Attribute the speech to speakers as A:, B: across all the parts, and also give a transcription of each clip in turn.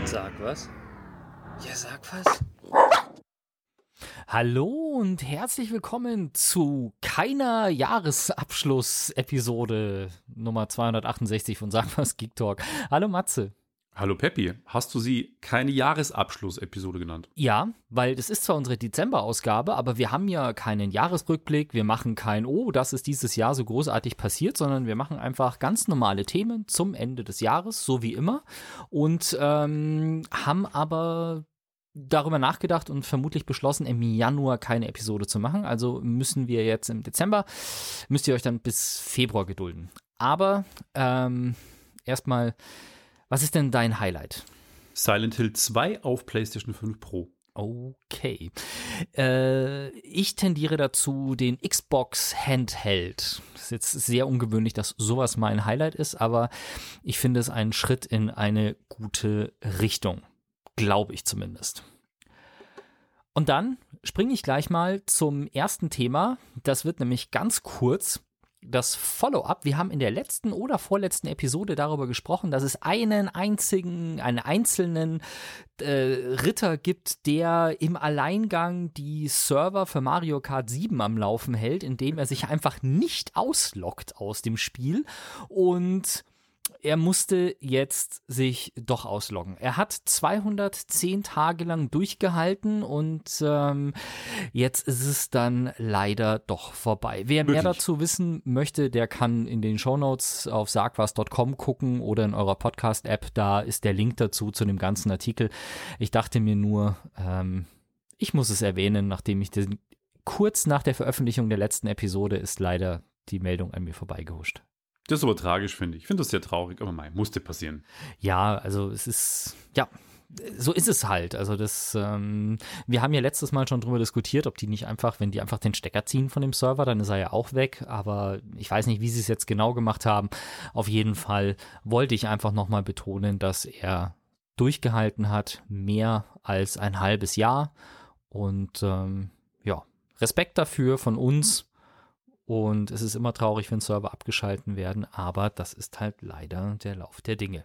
A: Sag was? Ja, sag was.
B: Hallo und herzlich willkommen zu keiner Jahresabschluss-Episode Nummer 268 von Sag was Geek Talk. Hallo Matze.
C: Hallo Peppi, hast du sie keine Jahresabschluss-Episode genannt?
B: Ja, weil das ist zwar unsere Dezember-Ausgabe, aber wir haben ja keinen Jahresrückblick, wir machen kein das ist dieses Jahr so großartig passiert, sondern wir machen einfach ganz normale Themen zum Ende des Jahres, so wie immer, und haben aber darüber nachgedacht und vermutlich beschlossen, im Januar keine Episode zu machen. Also müssen wir jetzt im Dezember, müsst ihr euch dann bis Februar gedulden. Aber erstmal, was ist denn dein Highlight?
C: Silent Hill 2 auf PlayStation 5 Pro.
B: Okay. Ich tendiere dazu den Xbox Handheld. Das ist jetzt sehr ungewöhnlich, dass sowas mein Highlight ist, aber ich finde es einen Schritt in eine gute Richtung. Glaube ich zumindest. Und dann springe ich gleich mal zum ersten Thema. Das wird nämlich ganz kurz. Das Follow-up. Wir haben in der letzten oder vorletzten Episode darüber gesprochen, dass es einen einzelnen Ritter gibt, der im Alleingang die Server für Mario Kart 7 am Laufen hält, indem er sich einfach nicht ausloggt aus dem Spiel, und er musste jetzt sich doch ausloggen. Er hat 210 Tage lang durchgehalten und jetzt ist es dann leider doch vorbei. Wer mehr dazu wissen möchte, der kann in den Shownotes auf sagwas.com gucken oder in eurer Podcast-App. Da ist der Link dazu zu dem ganzen Artikel. Ich dachte mir nur, ich muss es erwähnen, nachdem ich kurz nach der Veröffentlichung der letzten Episode ist leider die Meldung an mir vorbeigehuscht.
C: Das ist aber tragisch, finde ich. Ich finde das sehr traurig, aber musste passieren.
B: Ja, also es ist, ja, so ist es halt. Also das, wir haben ja letztes Mal schon drüber diskutiert, ob die nicht einfach, wenn die einfach den Stecker ziehen von dem Server, dann ist er ja auch weg. Aber ich weiß nicht, wie sie es jetzt genau gemacht haben. Auf jeden Fall wollte ich einfach nochmal betonen, dass er durchgehalten hat, mehr als ein halbes Jahr. Und ja, Respekt dafür von uns. Und es ist immer traurig, wenn Server abgeschalten werden, aber das ist halt leider der Lauf der Dinge.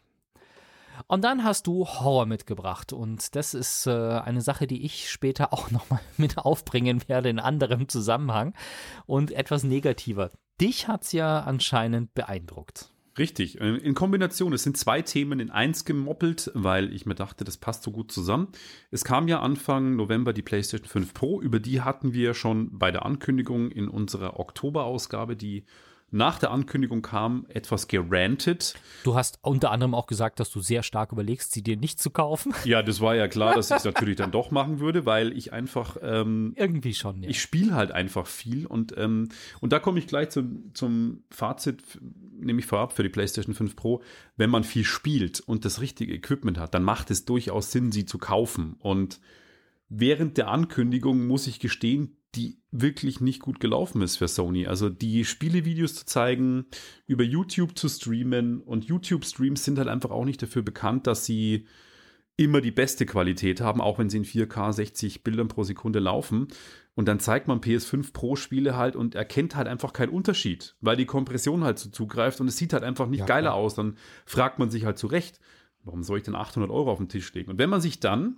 B: Und dann hast du Horror mitgebracht, und das ist eine Sache, die ich später auch nochmal mit aufbringen werde in anderem Zusammenhang und etwas negativer. Dich hat's ja anscheinend beeindruckt.
C: Richtig, in Kombination. Es sind zwei Themen in eins gemoppelt, weil ich mir dachte, das passt so gut zusammen. Es kam ja Anfang November die PlayStation 5 Pro, über die hatten wir schon bei der Ankündigung in unserer Oktober-Ausgabe, die nach der Ankündigung kam, etwas gerantet.
B: Du hast unter anderem auch gesagt, dass du sehr stark überlegst, sie dir nicht zu kaufen.
C: Ja, das war ja klar, dass ich es natürlich dann doch machen würde, weil ich einfach
B: irgendwie schon, ja.
C: Ich spiele halt einfach viel, und da komme ich gleich zum Fazit, nämlich vorab für die PlayStation 5 Pro. Wenn man viel spielt und das richtige Equipment hat, dann macht es durchaus Sinn, sie zu kaufen. Und während der Ankündigung muss ich gestehen, die wirklich nicht gut gelaufen ist für Sony. Also die Spielevideos zu zeigen, über YouTube zu streamen, und YouTube-Streams sind halt einfach auch nicht dafür bekannt, dass sie immer die beste Qualität haben, auch wenn sie in 4K 60 Bildern pro Sekunde laufen. Und dann zeigt man PS5 Pro-Spiele halt und erkennt halt einfach keinen Unterschied, weil die Kompression halt so zugreift und es sieht halt einfach nicht geiler aus. Dann fragt man sich halt zu Recht, warum soll ich denn 800 € auf den Tisch legen? Und wenn man sich dann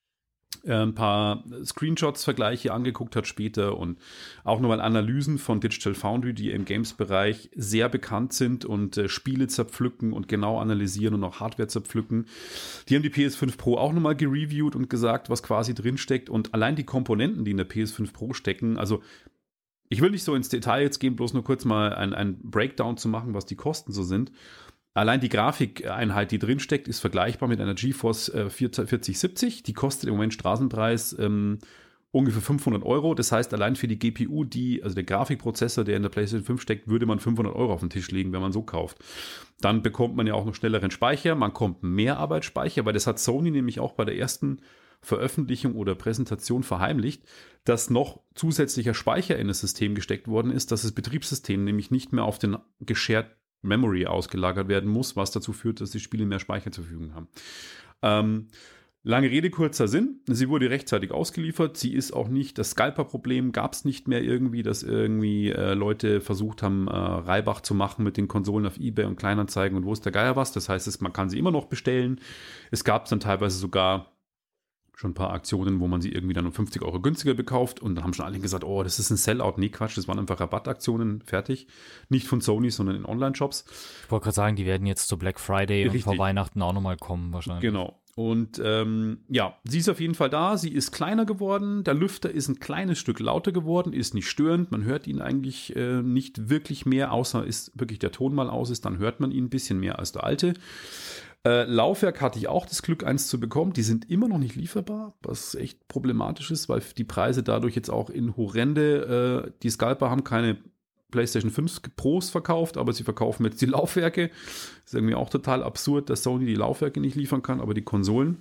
C: ein paar Screenshots-Vergleiche angeguckt hat später und auch nochmal Analysen von Digital Foundry, die im Games-Bereich sehr bekannt sind und Spiele zerpflücken und genau analysieren und auch Hardware zerpflücken. Die haben die PS5 Pro auch nochmal gereviewt und gesagt, was quasi drinsteckt, und allein die Komponenten, die in der PS5 Pro stecken, also ich will nicht so ins Detail jetzt gehen, bloß nur kurz mal ein Breakdown zu machen, was die Kosten so sind. Allein die Grafikeinheit, die drin steckt, ist vergleichbar mit einer GeForce 4070. Die kostet im Moment Straßenpreis ungefähr 500 €. Das heißt, allein für die GPU, also der Grafikprozessor, der in der PlayStation 5 steckt, würde man 500 € auf den Tisch legen, wenn man so kauft. Dann bekommt man ja auch noch schnelleren Speicher, man kommt mehr Arbeitsspeicher, weil das hat Sony nämlich auch bei der ersten Veröffentlichung oder Präsentation verheimlicht, dass noch zusätzlicher Speicher in das System gesteckt worden ist, dass das Betriebssystem nämlich nicht mehr auf den Shared Memory ausgelagert werden muss, was dazu führt, dass die Spiele mehr Speicher zur Verfügung haben. Lange Rede, kurzer Sinn. Sie wurde rechtzeitig ausgeliefert. Sie ist auch nicht, das Scalper-Problem gab es nicht mehr irgendwie, dass irgendwie Leute versucht haben, Reibach zu machen mit den Konsolen auf eBay und Kleinanzeigen und wo ist der Geier was. Das heißt, man kann sie immer noch bestellen. Es gab dann teilweise sogar schon ein paar Aktionen, wo man sie irgendwie dann um 50 € günstiger bekauft und dann haben schon alle gesagt, oh, das ist ein Sellout. Nee, Quatsch, das waren einfach Rabattaktionen, fertig. Nicht von Sony, sondern in Online-Shops.
B: Ich wollte gerade sagen, die werden jetzt zu Black Friday
C: Richtig.
B: und vor Weihnachten auch nochmal kommen wahrscheinlich.
C: Genau. Und ja, sie ist auf jeden Fall da. Sie ist kleiner geworden. Der Lüfter ist ein kleines Stück lauter geworden, ist nicht störend. Man hört ihn eigentlich nicht wirklich mehr, außer ist wirklich der Ton mal aus ist, dann hört man ihn ein bisschen mehr als der alte. Laufwerk hatte ich auch das Glück, eins zu bekommen. Die sind immer noch nicht lieferbar, was echt problematisch ist, weil die Preise dadurch jetzt auch in horrende, die Scalper haben keine PlayStation 5 Pros verkauft, aber sie verkaufen jetzt die Laufwerke. Ist irgendwie auch total absurd, dass Sony die Laufwerke nicht liefern kann, aber die Konsolen.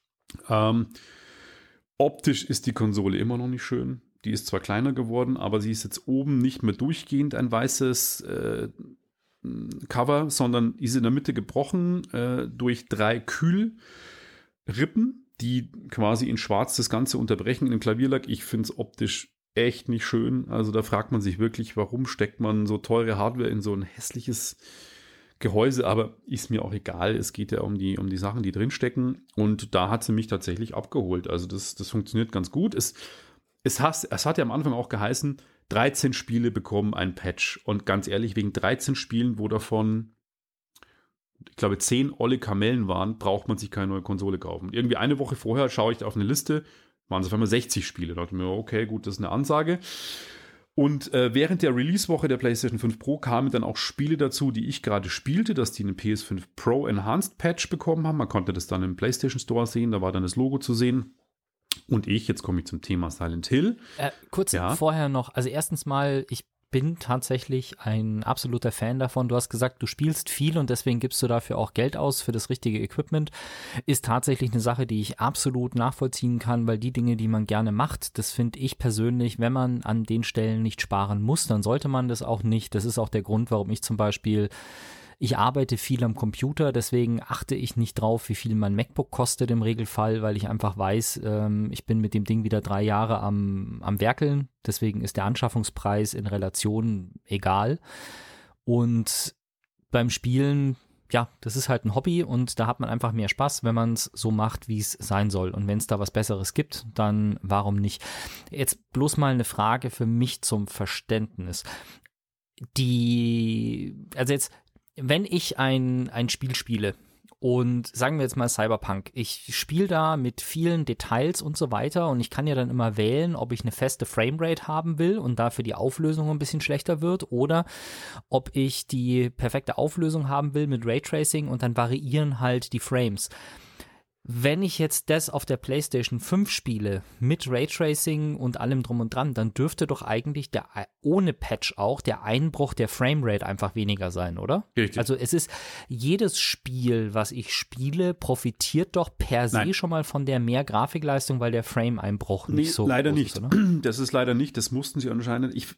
C: Optisch ist die Konsole immer noch nicht schön. Die ist zwar kleiner geworden, aber sie ist jetzt oben nicht mehr durchgehend ein weißes Cover, sondern ist in der Mitte gebrochen durch 3 Kühlrippen, die quasi in schwarz das Ganze unterbrechen in dem Klavierlack. Ich finde es optisch echt nicht schön. Also da fragt man sich wirklich, warum steckt man so teure Hardware in so ein hässliches Gehäuse, aber ist mir auch egal. Es geht ja um die Sachen, die drinstecken und da hat sie mich tatsächlich abgeholt. Also das funktioniert ganz gut. Es hat ja am Anfang auch geheißen, 13 Spiele bekommen ein Patch. Und ganz ehrlich, wegen 13 Spielen, wo davon, ich glaube, 10 olle Kamellen waren, braucht man sich keine neue Konsole kaufen. Und irgendwie eine Woche vorher schaue ich auf eine Liste, waren es auf einmal 60 Spiele. Da dachte ich mir, okay, gut, das ist eine Ansage. Und während der Release-Woche der PlayStation 5 Pro kamen dann auch Spiele dazu, die ich gerade spielte, dass die einen PS5 Pro Enhanced Patch bekommen haben. Man konnte das dann im PlayStation Store sehen, da war dann das Logo zu sehen. Und jetzt komme ich zum Thema Silent Hill.
B: Kurz vorher noch, also erstens mal, ich bin tatsächlich ein absoluter Fan davon. Du hast gesagt, du spielst viel und deswegen gibst du dafür auch Geld aus für das richtige Equipment. Ist tatsächlich eine Sache, die ich absolut nachvollziehen kann, weil die Dinge, die man gerne macht, das finde ich persönlich, wenn man an den Stellen nicht sparen muss, dann sollte man das auch nicht. Das ist auch der Grund, warum ich zum Beispiel ich arbeite viel am Computer, deswegen achte ich nicht drauf, wie viel mein MacBook kostet im Regelfall, weil ich einfach weiß, ich bin mit dem Ding wieder 3 Jahre am Werkeln. Deswegen ist der Anschaffungspreis in Relation egal. Und beim Spielen, ja, das ist halt ein Hobby und da hat man einfach mehr Spaß, wenn man es so macht, wie es sein soll. Und wenn es da was Besseres gibt, dann warum nicht? Jetzt bloß mal eine Frage für mich zum Verständnis. Also jetzt, wenn ich ein Spiel spiele und sagen wir jetzt mal Cyberpunk, ich spiele da mit vielen Details und so weiter und ich kann ja dann immer wählen, ob ich eine feste Framerate haben will und dafür die Auflösung ein bisschen schlechter wird oder ob ich die perfekte Auflösung haben will mit Raytracing und dann variieren halt die Frames. Wenn ich jetzt das auf der PlayStation 5 spiele, mit Raytracing und allem drum und dran, dann dürfte doch eigentlich ohne Patch auch der Einbruch der Framerate einfach weniger sein, oder?
C: Richtig.
B: Also es ist, jedes Spiel, was ich spiele, profitiert doch per se schon mal von der mehr Grafikleistung, weil der Frame-Einbruch nicht so
C: leider
B: groß
C: nicht.
B: ist, oder?
C: Das ist leider nicht, das mussten sie anscheinend. Ich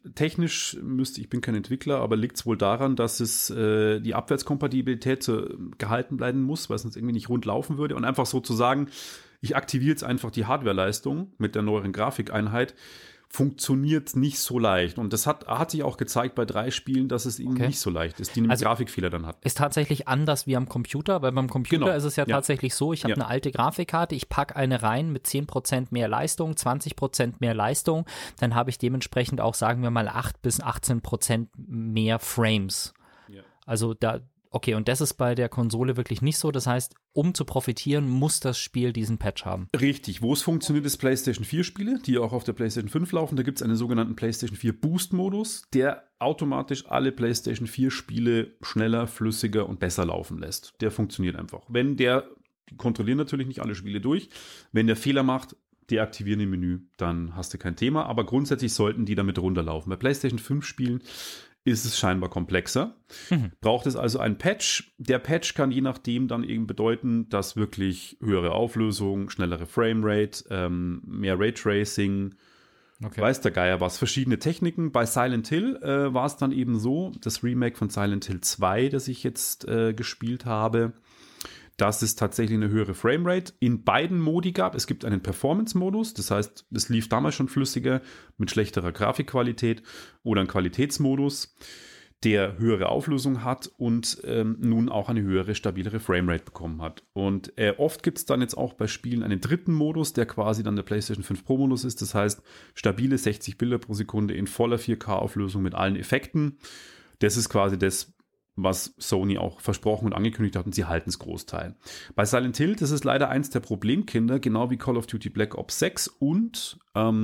C: bin kein Entwickler, aber liegt es wohl daran, dass es die Abwärtskompatibilität gehalten bleiben muss, weil es sonst irgendwie nicht rund laufen würde und einfach sozusagen, ich aktiviere jetzt einfach die Hardwareleistung mit der neueren Grafikeinheit, funktioniert nicht so leicht. Und das hat sich auch gezeigt bei 3 Spielen, dass es eben nicht so leicht ist, die nämlich Grafikfehler dann hat.
B: Ist tatsächlich anders wie am Computer, weil beim Computer ist es ja tatsächlich so, ich habe eine alte Grafikkarte, ich packe eine rein mit 10% mehr Leistung, 20% mehr Leistung, dann habe ich dementsprechend auch, sagen wir mal, 8 bis 18% mehr Frames. Ja. Also okay, und das ist bei der Konsole wirklich nicht so. Das heißt, um zu profitieren, muss das Spiel diesen Patch haben.
C: Richtig. Wo es funktioniert, ist PlayStation 4 Spiele, die auch auf der PlayStation 5 laufen. Da gibt es einen sogenannten PlayStation 4 Boost-Modus, der automatisch alle PlayStation 4 Spiele schneller, flüssiger und besser laufen lässt. Der funktioniert einfach. Die kontrollieren natürlich nicht alle Spiele durch. Wenn der Fehler macht, deaktivieren im Menü, dann hast du kein Thema. Aber grundsätzlich sollten die damit runterlaufen. Bei PlayStation 5 Spielen ist es scheinbar komplexer. Braucht es also einen Patch. Der Patch kann je nachdem dann eben bedeuten, dass wirklich höhere Auflösung, schnellere Framerate, mehr Raytracing, weiß der Geier was, verschiedene Techniken. Bei Silent Hill war es dann eben so, das Remake von Silent Hill 2, das ich jetzt gespielt habe, dass es tatsächlich eine höhere Framerate in beiden Modi gab. Es gibt einen Performance-Modus, das heißt, es lief damals schon flüssiger mit schlechterer Grafikqualität, oder einen Qualitätsmodus, der höhere Auflösung hat und nun auch eine höhere, stabilere Framerate bekommen hat. Und oft gibt es dann jetzt auch bei Spielen einen dritten Modus, der quasi dann der PlayStation 5 Pro Modus ist. Das heißt, stabile 60 Bilder pro Sekunde in voller 4K-Auflösung mit allen Effekten. Das ist quasi das, was Sony auch versprochen und angekündigt hat, und sie halten es Großteil. Bei Silent Hill, das ist leider eins der Problemkinder, genau wie Call of Duty Black Ops 6 und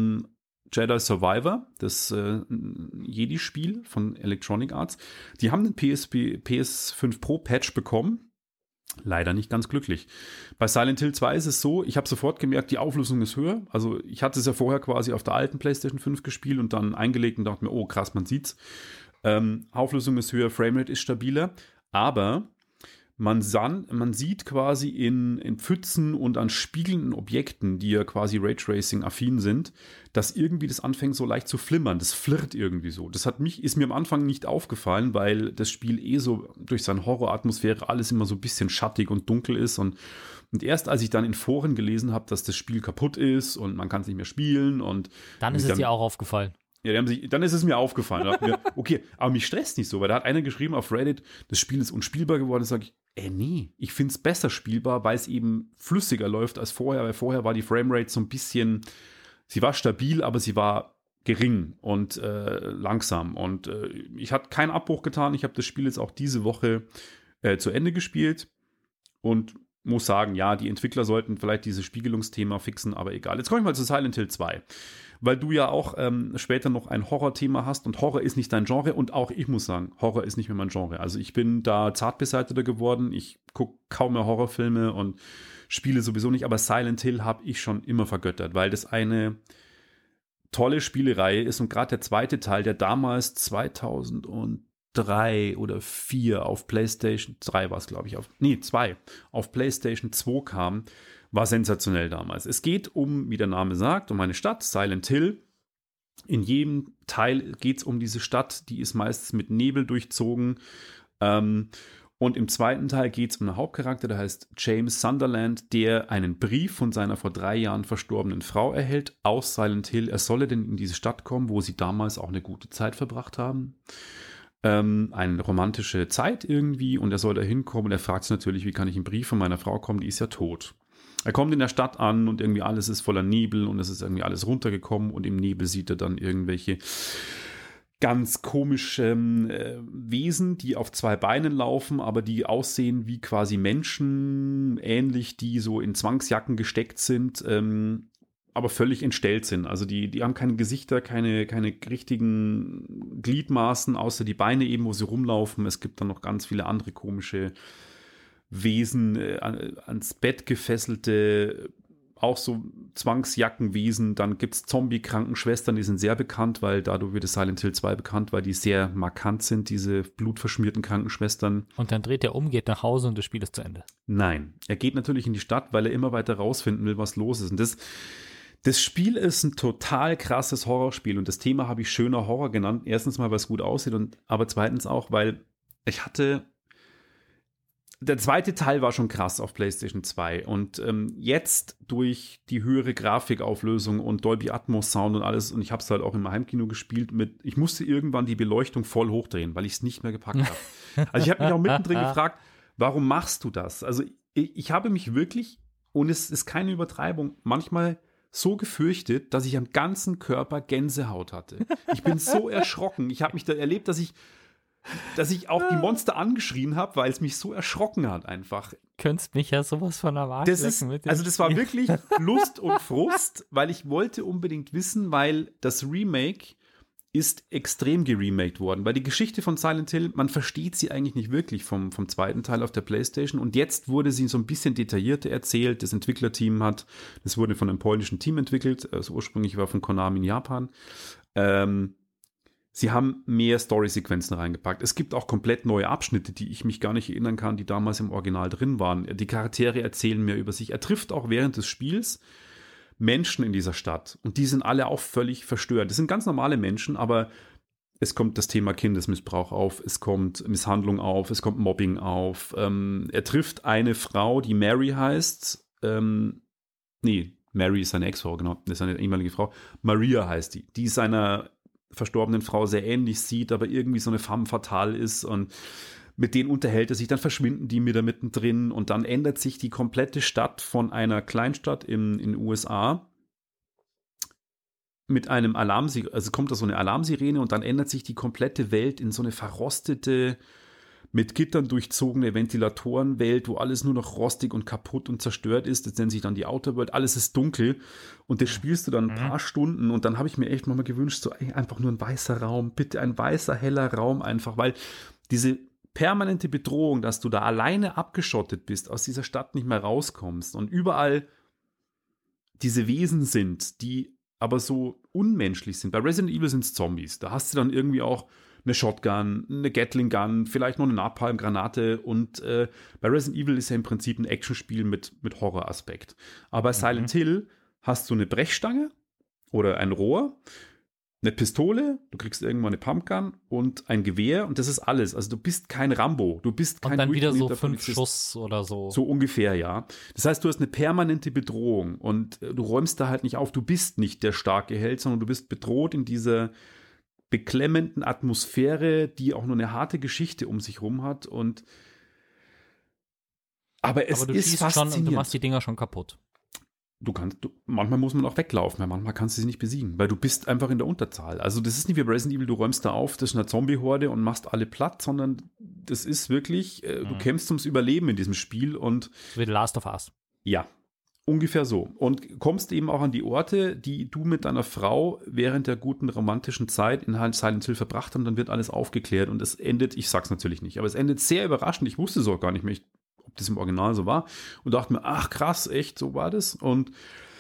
C: Jedi Survivor, das Jedi-Spiel von Electronic Arts. Die haben den PS5 Pro Patch bekommen. Leider nicht ganz glücklich. Bei Silent Hill 2 ist es so, ich habe sofort gemerkt, die Auflösung ist höher. Also ich hatte es ja vorher quasi auf der alten PlayStation 5 gespielt und dann eingelegt und dachte mir, oh krass, man sieht's. Auflösung ist höher, Framerate ist stabiler, aber man sieht quasi in Pfützen und an spiegelnden Objekten, die ja quasi Raytracing-affin sind, dass irgendwie das anfängt so leicht zu flimmern. Das flirrt irgendwie so. Das ist mir am Anfang nicht aufgefallen, weil das Spiel so durch seine Horroratmosphäre alles immer so ein bisschen schattig und dunkel ist. Und erst als ich dann in Foren gelesen habe, dass das Spiel kaputt ist und man kann es nicht mehr spielen und
B: dann ist es dir auch aufgefallen.
C: Ja, dann ist es mir aufgefallen. Da dachte ich mir, okay, aber mich stresst nicht so, weil da hat einer geschrieben auf Reddit, das Spiel ist unspielbar geworden. Da sage ich, nee, ich finde es besser spielbar, weil es eben flüssiger läuft als vorher, weil vorher war die Framerate so ein bisschen, sie war stabil, aber sie war gering und langsam. Und ich hatte keinen Abbruch getan. Ich habe das Spiel jetzt auch diese Woche zu Ende gespielt und muss sagen, ja, die Entwickler sollten vielleicht dieses Spiegelungsthema fixen, aber egal. Jetzt komme ich mal zu Silent Hill 2. Weil du ja auch später noch ein Horrorthema hast und Horror ist nicht dein Genre und auch ich muss sagen, Horror ist nicht mehr mein Genre. Also ich bin da zartbeseiteter geworden, ich gucke kaum mehr Horrorfilme und spiele sowieso nicht, aber Silent Hill habe ich schon immer vergöttert, weil das eine tolle Spielereihe ist und gerade der zweite Teil, der damals 2003 oder 4 auf PlayStation 3 war es, glaube ich, 2 auf PlayStation 2 kam, war sensationell damals. Es geht um, wie der Name sagt, um eine Stadt, Silent Hill. In jedem Teil geht es um diese Stadt, die ist meistens mit Nebel durchzogen. Und im zweiten Teil geht es um einen Hauptcharakter, der heißt James Sunderland, der einen Brief von seiner vor 3 Jahren verstorbenen Frau erhält aus Silent Hill. Er solle denn in diese Stadt kommen, wo sie damals auch eine gute Zeit verbracht haben. Eine romantische Zeit irgendwie, und er soll da hinkommen und er fragt sich natürlich, wie kann ich einen Brief von meiner Frau kommen, die ist ja tot. Er kommt in der Stadt an und irgendwie alles ist voller Nebel und es ist irgendwie alles runtergekommen und im Nebel sieht er dann irgendwelche ganz komische Wesen, die auf 2 Beinen laufen, aber die aussehen wie quasi Menschen, ähnlich, die so in Zwangsjacken gesteckt sind, aber völlig entstellt sind. Also die haben keine Gesichter, keine richtigen Gliedmaßen, außer die Beine eben, wo sie rumlaufen. Es gibt dann noch ganz viele andere komische Wesen, ans Bett gefesselte, auch so Zwangsjackenwesen. Dann gibt es Zombie-Krankenschwestern, die sind sehr bekannt, weil dadurch wird Silent Hill 2 bekannt, weil die sehr markant sind, diese blutverschmierten Krankenschwestern.
B: Und dann dreht er um, geht nach Hause und das Spiel ist zu Ende.
C: Nein, er geht natürlich in die Stadt, weil er immer weiter rausfinden will, was los ist. Und das Spiel ist ein total krasses Horrorspiel und das Thema habe ich schöner Horror genannt. Erstens mal, weil es gut aussieht, aber zweitens auch, weil der zweite Teil war schon krass auf PlayStation 2 und jetzt durch die höhere Grafikauflösung und Dolby Atmos Sound und alles, und ich habe es halt auch im Heimkino gespielt, ich musste irgendwann die Beleuchtung voll hochdrehen, weil ich es nicht mehr gepackt habe. Also ich habe mich auch mittendrin gefragt, warum machst du das? Also ich habe mich wirklich, und es ist keine Übertreibung, manchmal so gefürchtet, dass ich am ganzen Körper Gänsehaut hatte. Ich bin so erschrocken. Ich habe mich da erlebt, dass ich auch die Monster angeschrien habe, weil es mich so erschrocken hat einfach.
B: Könntest mich ja sowas von am Arsch lecken mit dem
C: Also das war wirklich Lust und Frust, weil ich wollte unbedingt wissen, weil das Remake ist extrem geremaked worden, weil die Geschichte von Silent Hill, man versteht sie eigentlich nicht wirklich vom zweiten Teil auf der PlayStation, und jetzt wurde sie so ein bisschen detaillierter erzählt. Das Entwicklerteam das wurde von einem polnischen Team entwickelt, also ursprünglich war von Konami in Japan. Sie haben mehr Story-Sequenzen reingepackt. Es gibt auch komplett neue Abschnitte, die ich mich gar nicht erinnern kann, die damals im Original drin waren. Die Charaktere erzählen mehr über sich. Er trifft auch während des Spiels Menschen in dieser Stadt. Und die sind alle auch völlig verstört. Das sind ganz normale Menschen, aber es kommt das Thema Kindesmissbrauch auf, es kommt Misshandlung auf, es kommt Mobbing auf. Er trifft eine Frau, die Mary heißt. Mary ist seine Ex-Frau, genau, das ist seine ehemalige Frau. Maria heißt die, die seiner verstorbenen Frau sehr ähnlich sieht, aber irgendwie so eine femme fatale ist und mit denen unterhält er sich, dann verschwinden die wieder mittendrin und dann ändert sich die komplette Stadt von einer Kleinstadt in den USA mit einem also kommt da so eine Alarmsirene und dann ändert sich die komplette Welt in so eine verrostete, mit Gittern durchzogene Ventilatorenwelt, wo alles nur noch rostig und kaputt und zerstört ist. Das nennt sich dann die Outer World. Alles ist dunkel und das spielst du dann ein paar Stunden und dann habe ich mir echt mal gewünscht, so einfach nur ein weißer Raum, bitte ein weißer, heller Raum einfach, weil diese permanente Bedrohung, dass du da alleine abgeschottet bist, aus dieser Stadt nicht mehr rauskommst und überall diese Wesen sind, die aber so unmenschlich sind. Bei Resident Evil sind es Zombies. Da hast du dann irgendwie auch eine Shotgun, eine Gatling Gun, vielleicht noch eine Napalm-Granate und bei Resident Evil ist ja im Prinzip ein Actionspiel mit Horroraspekt. Aber bei Silent Hill hast du eine Brechstange oder ein Rohr, eine Pistole, du kriegst irgendwann eine Pumpgun und ein Gewehr und das ist alles. Also du bist kein Rambo, du bist kein
B: und dann wieder so
C: Polizist.
B: 5 Schuss oder so.
C: So ungefähr, ja. Das heißt, du hast eine permanente Bedrohung und du räumst da halt nicht auf. Du bist nicht der starke Held, sondern du bist bedroht in dieser beklemmenden Atmosphäre, die auch nur eine harte Geschichte um sich rum hat aber es
B: du
C: ist
B: schießt
C: faszinierend.
B: schon und du machst die Dinger schon kaputt.
C: Manchmal muss man auch weglaufen, weil manchmal kannst du sie nicht besiegen, weil du bist einfach in der Unterzahl. Also das ist nicht wie bei Resident Evil, du räumst da auf, das ist eine Zombie-Horde und machst alle platt, sondern das ist wirklich, du kämpfst ums Überleben in diesem Spiel und
B: Wie The Last of Us.
C: ja, ungefähr so. Und kommst eben auch an die Orte, die du mit deiner Frau während der guten romantischen Zeit in Silent Hill verbracht hast und dann wird alles aufgeklärt und es endet, ich sag's natürlich nicht, aber es endet sehr überraschend, ich wusste es auch gar nicht mehr, ob das im Original so war und dachte mir, ach krass, echt, so war das und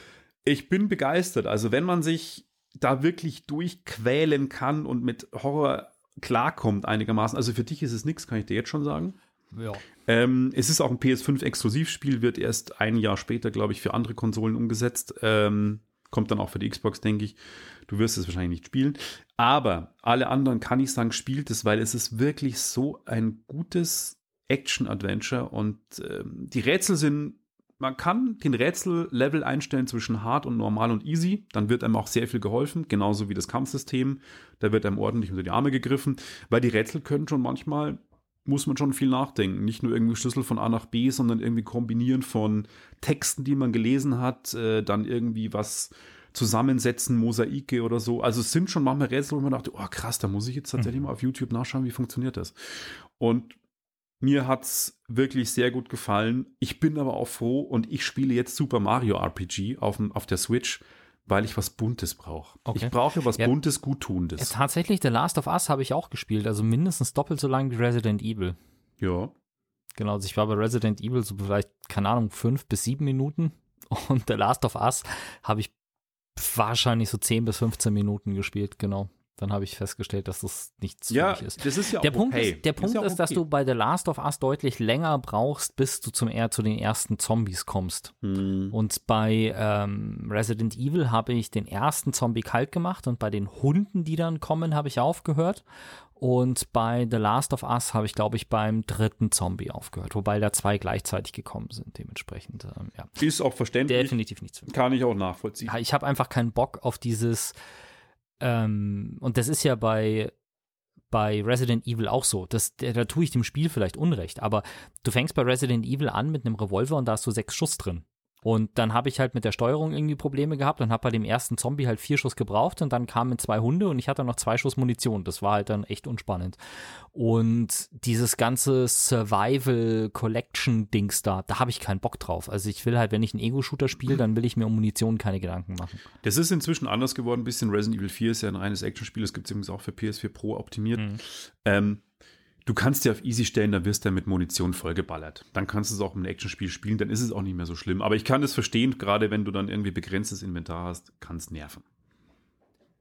C: ich bin begeistert, also wenn man sich da wirklich durchquälen kann und mit Horror klarkommt einigermaßen, also für dich ist es nichts, kann ich dir jetzt schon sagen.
B: Ja.
C: Es ist auch ein PS5-Exklusivspiel, wird erst ein Jahr später, glaube ich, für andere Konsolen umgesetzt. Kommt dann auch für die Xbox, denke ich. Du wirst es wahrscheinlich nicht spielen. Aber alle anderen kann ich sagen, spielt es, weil es ist wirklich so ein gutes Action-Adventure und die Rätsel sind, man kann den Rätsel-Level einstellen zwischen hart und normal und easy. Dann wird einem auch sehr viel geholfen, genauso wie das Kampfsystem. Da wird einem ordentlich unter die Arme gegriffen, weil die Rätsel können schon manchmal muss man schon viel nachdenken. Nicht nur irgendwie Schlüssel von A nach B, sondern irgendwie kombinieren von Texten, die man gelesen hat, dann irgendwie was zusammensetzen, Mosaike oder so. Also es sind schon manchmal Rätsel, wo man dachte, oh krass, da muss ich jetzt tatsächlich mal auf YouTube nachschauen, wie funktioniert das. Und mir hat es wirklich sehr gut gefallen. Ich bin aber auch froh und ich spiele jetzt Super Mario RPG auf der Switch, weil ich was Buntes brauche.
B: Okay.
C: Ich brauche was Buntes, Guttunendes.
B: Tatsächlich, The Last of Us habe ich auch gespielt, also mindestens doppelt so lang wie Resident Evil.
C: Ja.
B: Genau, also ich war bei Resident Evil so vielleicht, keine Ahnung, 5 bis 7 Minuten und The Last of Us habe ich wahrscheinlich so 10 bis 15 Minuten gespielt, genau. Dann habe ich festgestellt, dass das nichts für mich ist.
C: Das ist ja
B: der
C: auch
B: Punkt
C: okay.
B: ist, der Punkt
C: ja
B: ist, dass
C: okay.
B: du bei The Last of Us deutlich länger brauchst, bis du zu den ersten Zombies kommst. Und bei Resident Evil habe ich den ersten Zombie kalt gemacht und bei den Hunden, die dann kommen, habe ich aufgehört. Und bei The Last of Us habe ich, glaube ich, beim 3. Zombie aufgehört, wobei da 2 gleichzeitig gekommen sind, dementsprechend, ja.
C: Ist auch verständlich.
B: Definitiv nichts für mich.
C: Kann ich auch nachvollziehen.
B: Ja, ich habe einfach keinen Bock auf dieses und das ist ja bei Resident Evil auch so. Da tue ich dem Spiel vielleicht Unrecht, aber du fängst bei Resident Evil an mit einem Revolver und da hast du 6 Schuss drin. Und dann habe ich halt mit der Steuerung irgendwie Probleme gehabt und habe bei dem ersten Zombie halt 4 Schuss gebraucht und dann kamen 2 Hunde und ich hatte noch 2 Schuss Munition. Das war halt dann echt unspannend. Und dieses ganze Survival-Collection-Dings da habe ich keinen Bock drauf. Also ich will halt, wenn ich einen Ego-Shooter spiele, dann will ich mir um Munition keine Gedanken machen.
C: Das ist inzwischen anders geworden. Ein bisschen Resident Evil 4 ist ja ein reines Actionspiel. Das gibt es übrigens auch für PS4 Pro optimiert. Du kannst dir auf Easy stellen, dann wirst du mit Munition vollgeballert. Dann kannst du es auch im Actionspiel spielen, dann ist es auch nicht mehr so schlimm. Aber ich kann das verstehen, gerade wenn du dann irgendwie begrenztes Inventar hast, kann es nerven.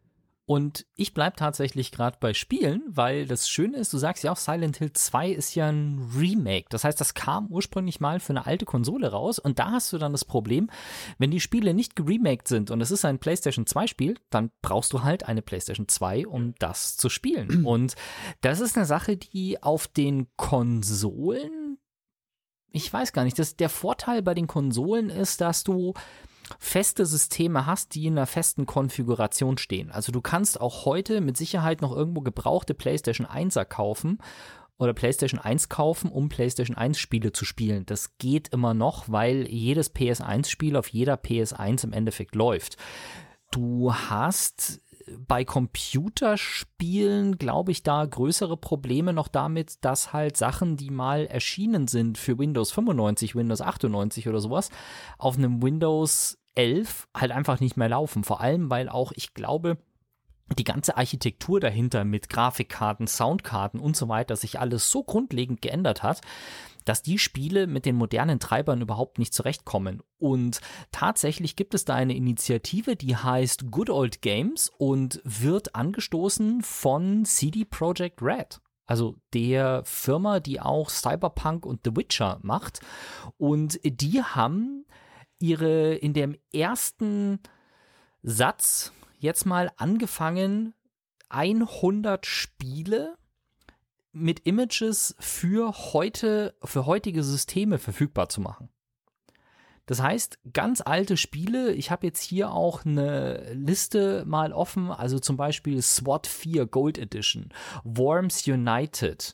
B: Und ich bleibe tatsächlich gerade bei Spielen, weil das Schöne ist, du sagst ja auch, Silent Hill 2 ist ja ein Remake. Das heißt, das kam ursprünglich mal für eine alte Konsole raus und da hast du dann das Problem, wenn die Spiele nicht geremaked sind und es ist ein PlayStation 2 Spiel, dann brauchst du halt eine PlayStation 2, um das zu spielen. Und das ist eine Sache, die auf den Konsolen, ich weiß gar nicht, der Vorteil bei den Konsolen ist, dass du feste Systeme hast, die in einer festen Konfiguration stehen. Also du kannst auch heute mit Sicherheit noch irgendwo gebrauchte PlayStation 1er kaufen oder PlayStation 1 kaufen, um PlayStation 1 Spiele zu spielen. Das geht immer noch, weil jedes PS1 Spiel auf jeder PS1 im Endeffekt läuft. Du hast bei Computerspielen, glaube ich, da größere Probleme noch damit, dass halt Sachen, die mal erschienen sind für Windows 95, Windows 98 oder sowas, auf einem Windows 11 halt einfach nicht mehr laufen. Vor allem, weil auch, ich glaube, die ganze Architektur dahinter mit Grafikkarten, Soundkarten und so weiter sich alles so grundlegend geändert hat, dass die Spiele mit den modernen Treibern überhaupt nicht zurechtkommen. Und tatsächlich gibt es da eine Initiative, die heißt Good Old Games und wird angestoßen von CD Projekt Red. Also der Firma, die auch Cyberpunk und The Witcher macht. Und die haben in dem ersten Satz jetzt mal angefangen, 100 Spiele mit Images für heutige Systeme verfügbar zu machen. Das heißt, ganz alte Spiele, ich habe jetzt hier auch eine Liste mal offen, also zum Beispiel SWAT 4 Gold Edition, Worms United,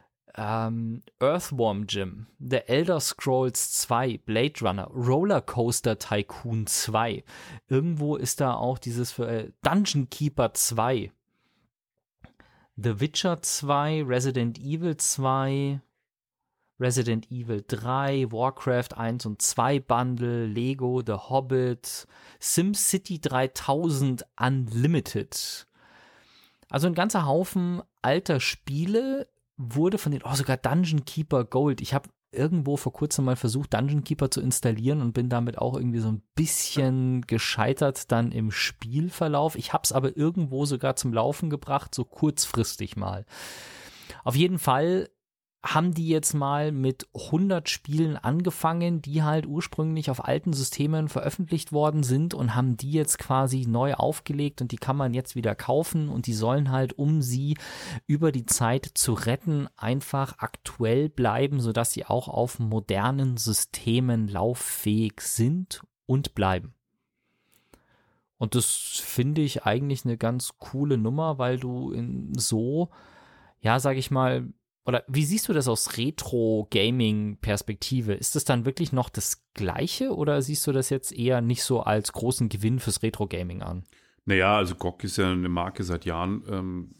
B: Earthworm Jim, The Elder Scrolls 2, Blade Runner, Rollercoaster Tycoon 2. Irgendwo ist da auch dieses für Dungeon Keeper 2, The Witcher 2, Resident Evil 2, Resident Evil 3, Warcraft 1 und 2 Bundle, Lego, The Hobbit, SimCity 3000 Unlimited. Also ein ganzer Haufen alter Spiele wurde von den, sogar Dungeon Keeper Gold. Ich habe irgendwo vor kurzem mal versucht, Dungeon Keeper zu installieren und bin damit auch irgendwie so ein bisschen gescheitert dann im Spielverlauf. Ich habe es aber irgendwo sogar zum Laufen gebracht, so kurzfristig mal. Auf jeden Fall haben die jetzt mal mit 100 Spielen angefangen, die halt ursprünglich auf alten Systemen veröffentlicht worden sind und haben die jetzt quasi neu aufgelegt und die kann man jetzt wieder kaufen und die sollen halt, um sie über die Zeit zu retten, einfach aktuell bleiben, sodass sie auch auf modernen Systemen lauffähig sind und bleiben. Und das finde ich eigentlich eine ganz coole Nummer, weil du sag ich mal, oder wie siehst du das aus Retro-Gaming-Perspektive? Ist das dann wirklich noch das Gleiche oder siehst du das jetzt eher nicht so als großen Gewinn fürs Retro-Gaming an?
C: Naja, also GOG ist ja eine Marke seit Jahren.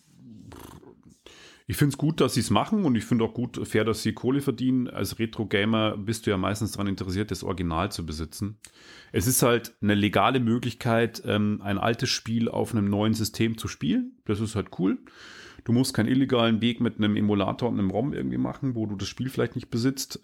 C: Ich finde es gut, dass sie es machen und ich finde auch fair, dass sie Kohle verdienen. Als Retro-Gamer bist du ja meistens daran interessiert, das Original zu besitzen. Es ist halt eine legale Möglichkeit, ein altes Spiel auf einem neuen System zu spielen. Das ist halt cool. Du musst keinen illegalen Weg mit einem Emulator und einem ROM irgendwie machen, wo du das Spiel vielleicht nicht besitzt.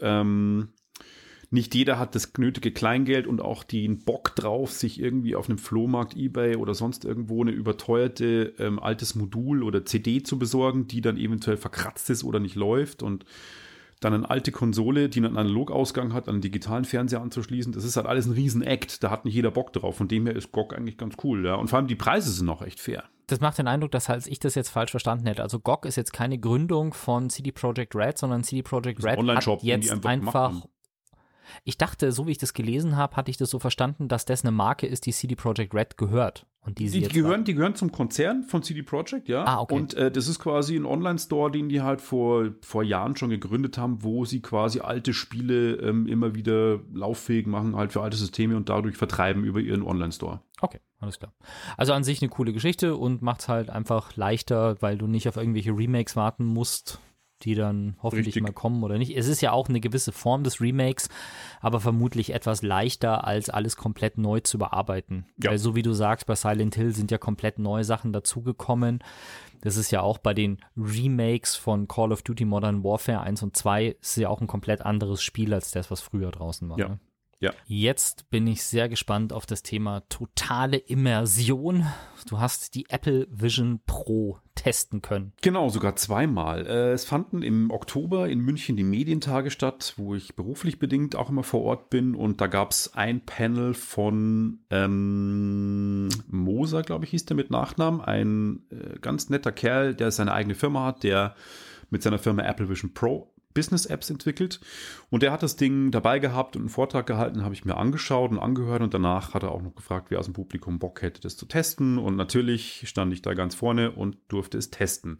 C: Nicht jeder hat das nötige Kleingeld und auch den Bock drauf, sich irgendwie auf einem Flohmarkt, eBay oder sonst irgendwo eine überteuerte altes Modul oder CD zu besorgen, die dann eventuell verkratzt ist oder nicht läuft und dann eine alte Konsole, die einen Analogausgang hat, an einen digitalen Fernseher anzuschließen. Das ist halt alles ein Riesen-Act. Da hat nicht jeder Bock drauf. Von dem her ist GOG eigentlich ganz cool. Ja. Und vor allem die Preise sind auch echt fair.
B: Das macht den Eindruck, dass halt ich das jetzt falsch verstanden hätte. Also GOG ist jetzt keine Gründung von CD Projekt Red, sondern CD Projekt Red hat jetzt einfach ich dachte, so wie ich das gelesen habe, hatte ich das so verstanden, dass das eine Marke ist, die CD Projekt Red gehört. Und die
C: gehören zum Konzern von CD Projekt, ja.
B: Ah, okay.
C: Und das ist quasi ein Online-Store, den die halt vor Jahren schon gegründet haben, wo sie quasi alte Spiele immer wieder lauffähig machen, halt für alte Systeme und dadurch vertreiben über ihren Online-Store.
B: Okay, alles klar. Also an sich eine coole Geschichte und macht es halt einfach leichter, weil du nicht auf irgendwelche Remakes warten musst, die dann hoffentlich mal kommen oder nicht. Es ist ja auch eine gewisse Form des Remakes, aber vermutlich etwas leichter, als alles komplett neu zu bearbeiten. Ja. Weil so wie du sagst, bei Silent Hill sind ja komplett neue Sachen dazugekommen. Das ist ja auch bei den Remakes von Call of Duty Modern Warfare 1 und 2 ist ja auch ein komplett anderes Spiel als das, was früher draußen war.
C: Ja.
B: Ne?
C: Ja.
B: Jetzt bin ich sehr gespannt auf das Thema totale Immersion. Du hast die Apple Vision Pro testen können.
C: Genau, sogar zweimal. Es fanden im Oktober in München die Medientage statt, wo ich beruflich bedingt auch immer vor Ort bin. Und da gab es ein Panel von Moser, glaube ich, hieß der mit Nachnamen. Ein ganz netter Kerl, der seine eigene Firma hat, der mit seiner Firma Apple Vision Pro Business-Apps entwickelt. Und der hat das Ding dabei gehabt und einen Vortrag gehalten, habe ich mir angeschaut und angehört. Und danach hat er auch noch gefragt, wer aus dem Publikum Bock hätte, das zu testen. Und natürlich stand ich da ganz vorne und durfte es testen.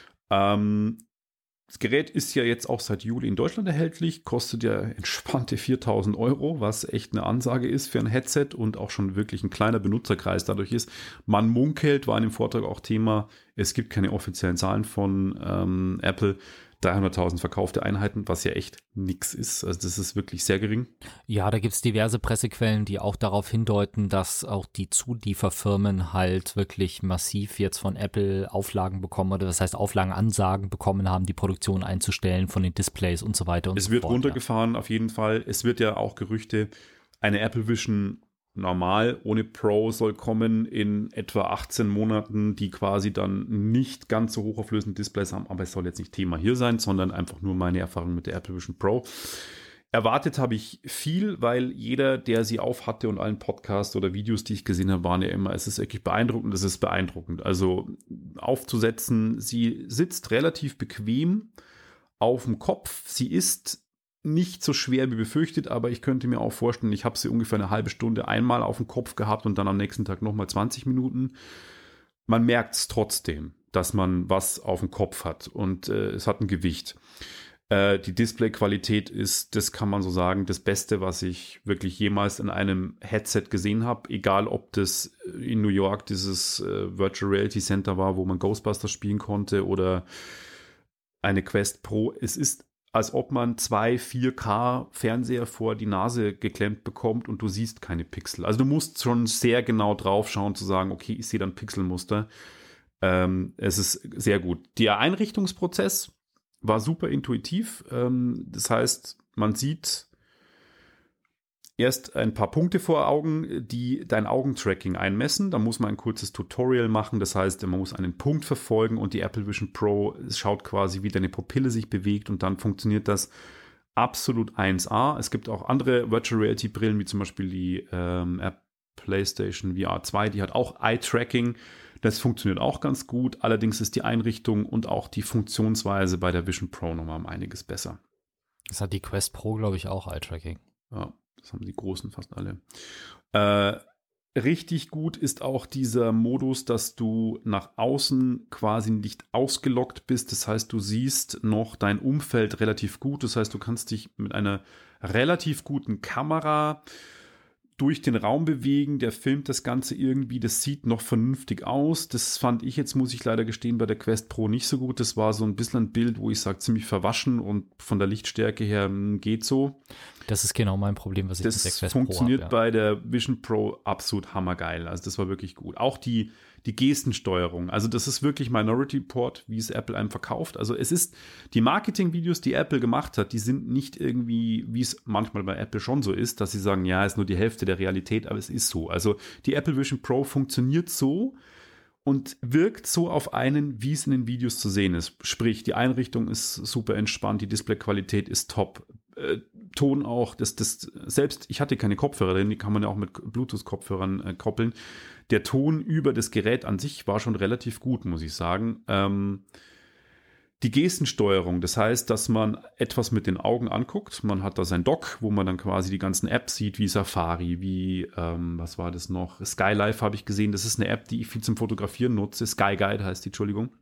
C: Das Gerät ist ja jetzt auch seit Juli in Deutschland erhältlich, kostet ja entspannte 4.000 €, was echt eine Ansage ist für ein Headset und auch schon wirklich ein kleiner Benutzerkreis dadurch ist. Man munkelt, war in dem Vortrag auch Thema, es gibt keine offiziellen Zahlen von Apple, 300.000 verkaufte Einheiten, was ja echt nix ist. Also das ist wirklich sehr gering.
B: Ja, da gibt es diverse Pressequellen, die auch darauf hindeuten, dass auch die Zulieferfirmen halt wirklich massiv jetzt von Apple Auflagen bekommen, oder das heißt Auflagenansagen bekommen haben, die Produktion einzustellen von den Displays und so weiter und so fort.
C: Es wird runtergefahren, auf jeden Fall. Es wird ja auch Gerüchte, eine Apple Vision normal ohne Pro soll kommen in etwa 18 Monaten, die quasi dann nicht ganz so hochauflösende Displays haben, aber es soll jetzt nicht Thema hier sein, sondern einfach nur meine Erfahrung mit der Apple Vision Pro. Erwartet habe ich viel, weil jeder, der sie auf hatte und allen Podcasts oder Videos, die ich gesehen habe, waren ja immer, es ist wirklich beeindruckend, es ist beeindruckend. Also aufzusetzen, sie sitzt relativ bequem auf dem Kopf, sie ist nicht so schwer wie befürchtet, aber ich könnte mir auch vorstellen, ich habe sie ungefähr eine halbe Stunde einmal auf dem Kopf gehabt und dann am nächsten Tag nochmal 20 Minuten. Man merkt es trotzdem, dass man was auf dem Kopf hat und es hat ein Gewicht. Die Displayqualität ist, das kann man so sagen, das Beste, was ich wirklich jemals in einem Headset gesehen habe, egal ob das in New York dieses Virtual Reality Center war, wo man Ghostbusters spielen konnte oder eine Quest Pro. Es ist, als ob man 2 4K-Fernseher vor die Nase geklemmt bekommt und du siehst keine Pixel. Also du musst schon sehr genau drauf schauen, zu sagen, okay, ich sehe dann Pixelmuster. Es ist sehr gut. Der Einrichtungsprozess war super intuitiv. Das heißt, man sieht erst ein paar Punkte vor Augen, die dein Augentracking einmessen. Da muss man ein kurzes Tutorial machen. Das heißt, man muss einen Punkt verfolgen und die Apple Vision Pro schaut quasi, wie deine Pupille sich bewegt und dann funktioniert das absolut 1A. Es gibt auch andere Virtual Reality Brillen, wie zum Beispiel die PlayStation VR 2, die hat auch Eye-Tracking. Das funktioniert auch ganz gut. Allerdings ist die Einrichtung und auch die Funktionsweise bei der Vision Pro nochmal um einiges besser.
B: Das hat die Quest Pro, glaube ich, auch Eye-Tracking.
C: Ja. Das haben die Großen fast alle. Richtig gut ist auch dieser Modus, dass du nach außen quasi nicht ausgelockt bist. Das heißt, du siehst noch dein Umfeld relativ gut. Das heißt, du kannst dich mit einer relativ guten Kamera durch den Raum bewegen. Der filmt das Ganze irgendwie. Das sieht noch vernünftig aus. Das fand ich jetzt, muss ich leider gestehen, bei der Quest Pro nicht so gut. Das war so ein bisschen ein Bild, wo ich sage, ziemlich verwaschen und von der Lichtstärke her geht so.
B: Das ist genau mein Problem, was ich mit der
C: Das
B: Quest
C: funktioniert
B: Pro habe,
C: bei der Vision Pro absolut hammergeil. Also das war wirklich gut. Auch die Gestensteuerung. Also das ist wirklich Minority Report, wie es Apple einem verkauft. Also es ist, die Marketingvideos, die Apple gemacht hat, die sind nicht irgendwie, wie es manchmal bei Apple schon so ist, dass sie sagen, ja, ist nur die Hälfte der Realität, aber es ist so. Also die Apple Vision Pro funktioniert so und wirkt so auf einen, wie es in den Videos zu sehen ist. Sprich, die Einrichtung ist super entspannt, die Displayqualität ist top. Ton auch, selbst, ich hatte keine Kopfhörer drin, die kann man ja auch mit Bluetooth-Kopfhörern koppeln. Der Ton über das Gerät an sich war schon relativ gut, muss ich sagen. Die Gestensteuerung, das heißt, dass man etwas mit den Augen anguckt. Man hat da sein Dock, wo man dann quasi die ganzen Apps sieht, wie Safari, wie, was war das noch? Skylife habe ich gesehen. Das ist eine App, die ich viel zum Fotografieren nutze. Skyguide heißt die, Entschuldigung.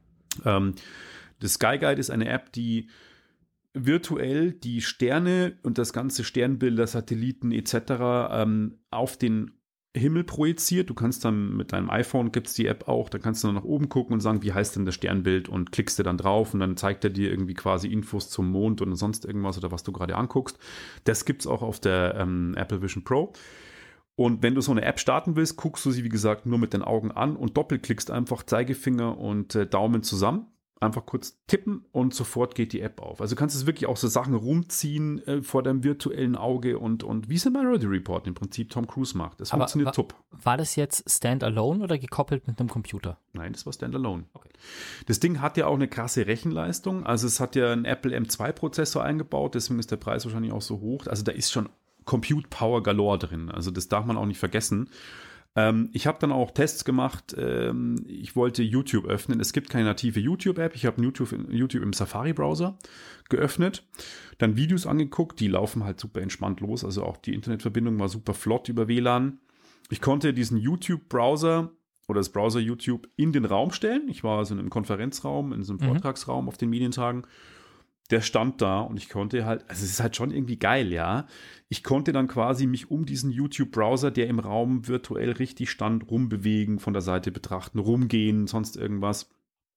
C: Das Skyguide ist eine App, die virtuell die Sterne und das ganze Sternbilder, Satelliten etc. Auf den Himmel projiziert. Du kannst dann mit deinem iPhone, gibt es die App auch, da kannst du dann nach oben gucken und sagen, wie heißt denn das Sternbild und klickst du dann drauf und dann zeigt er dir irgendwie quasi Infos zum Mond und sonst irgendwas oder was du gerade anguckst. Das gibt es auch auf der Apple Vision Pro. Und wenn du so eine App starten willst, guckst du sie, wie gesagt, nur mit den Augen an und doppelklickst einfach Zeigefinger und Daumen zusammen. einfach kurz tippen und sofort geht die App auf. Also du kannst es wirklich auch so Sachen rumziehen vor deinem virtuellen Auge und wie es im Minority Report im Prinzip Tom Cruise macht. Das funktioniert top.
B: War das jetzt Standalone oder gekoppelt mit einem Computer?
C: Nein, das war Standalone.
B: Okay.
C: Das Ding hat ja auch eine krasse Rechenleistung. Also es hat ja einen Apple M2-Prozessor eingebaut, deswegen ist der Preis wahrscheinlich auch so hoch. Also da ist schon Compute Power galore drin. Also das darf man auch nicht vergessen. Ich habe dann auch Tests gemacht. Ich wollte YouTube öffnen. Es gibt keine native YouTube-App. Ich habe YouTube im Safari-Browser geöffnet, dann Videos angeguckt. Die laufen halt super entspannt los. Also auch die Internetverbindung war super flott über WLAN. Ich konnte diesen YouTube-Browser oder das Browser YouTube in den Raum stellen. Ich war also in einem Konferenzraum, in so einem Vortragsraum auf den Medientagen. Der stand da und ich konnte halt, also es ist halt schon irgendwie geil, ja. Ich konnte dann quasi mich um diesen YouTube-Browser, der im Raum virtuell richtig stand, rumbewegen, von der Seite betrachten, rumgehen, sonst irgendwas.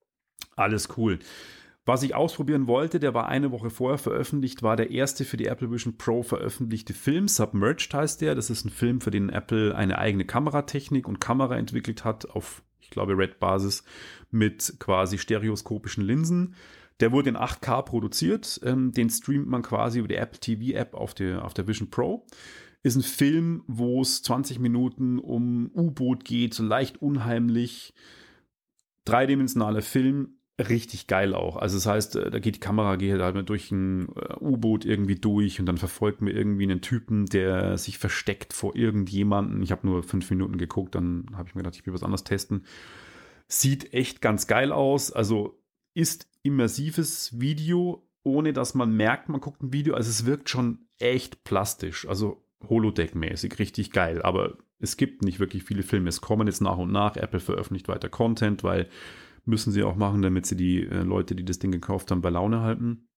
C: Alles cool. Was ich ausprobieren wollte, der war eine Woche vorher veröffentlicht, war der erste für die Apple Vision Pro veröffentlichte Film. Submerged heißt der. Das ist ein Film, für den Apple eine eigene Kameratechnik und Kamera entwickelt hat, auf, ich glaube, Red-Basis mit quasi stereoskopischen Linsen. Der wurde in 8K produziert, den streamt man quasi über die Apple TV-App auf der Vision Pro. Ist ein Film, wo es 20 Minuten um U-Boot geht, so leicht unheimlich. Dreidimensionaler Film, richtig geil auch. Also das heißt, da geht die Kamera halt durch ein U-Boot irgendwie durch und dann verfolgt man irgendwie einen Typen, der sich versteckt vor irgendjemanden. Ich habe nur 5 Minuten geguckt, dann habe ich mir gedacht, ich will was anderes testen. Sieht echt ganz geil aus, also ist immersives Video, ohne dass man merkt, man guckt ein Video. Also es wirkt schon echt plastisch, also Holodeck-mäßig, richtig geil. Aber es gibt nicht wirklich viele Filme. Es kommen jetzt nach und nach. Apple veröffentlicht weiter Content, weil müssen sie auch machen, damit sie die Leute, die das Ding gekauft haben, bei Laune halten.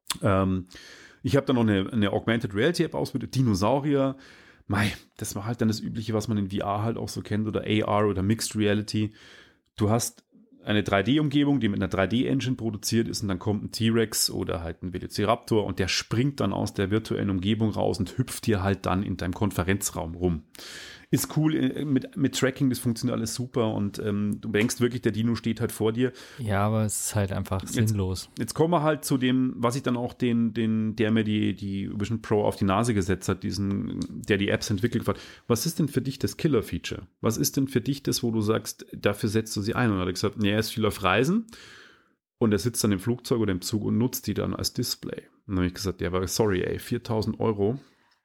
C: Ich habe dann noch eine Augmented Reality App ausprobiert, Dinosaurier. Das war halt dann das Übliche, was man in VR halt auch so kennt, oder AR oder Mixed Reality. Du hast eine 3D-Umgebung, die mit einer 3D-Engine produziert ist und dann kommt ein T-Rex oder halt ein Velociraptor und der springt dann aus der virtuellen Umgebung raus und hüpft dir halt dann in deinem Konferenzraum rum. Ist cool, mit Tracking, das funktioniert alles super und du denkst wirklich, der Dino steht halt vor dir.
B: Ja, aber es ist halt einfach sinnlos.
C: Jetzt kommen wir halt zu dem, was ich dann auch der mir die Vision Pro auf die Nase gesetzt hat, der die Apps entwickelt hat. Was ist denn für dich das Killer-Feature? Was ist denn für dich das, wo du sagst, dafür setzt du sie ein? Und er hat gesagt, nee, er ist viel auf Reisen und er sitzt dann im Flugzeug oder im Zug und nutzt die dann als Display. Und dann habe ich gesagt, ja, aber sorry, 4.000 Euro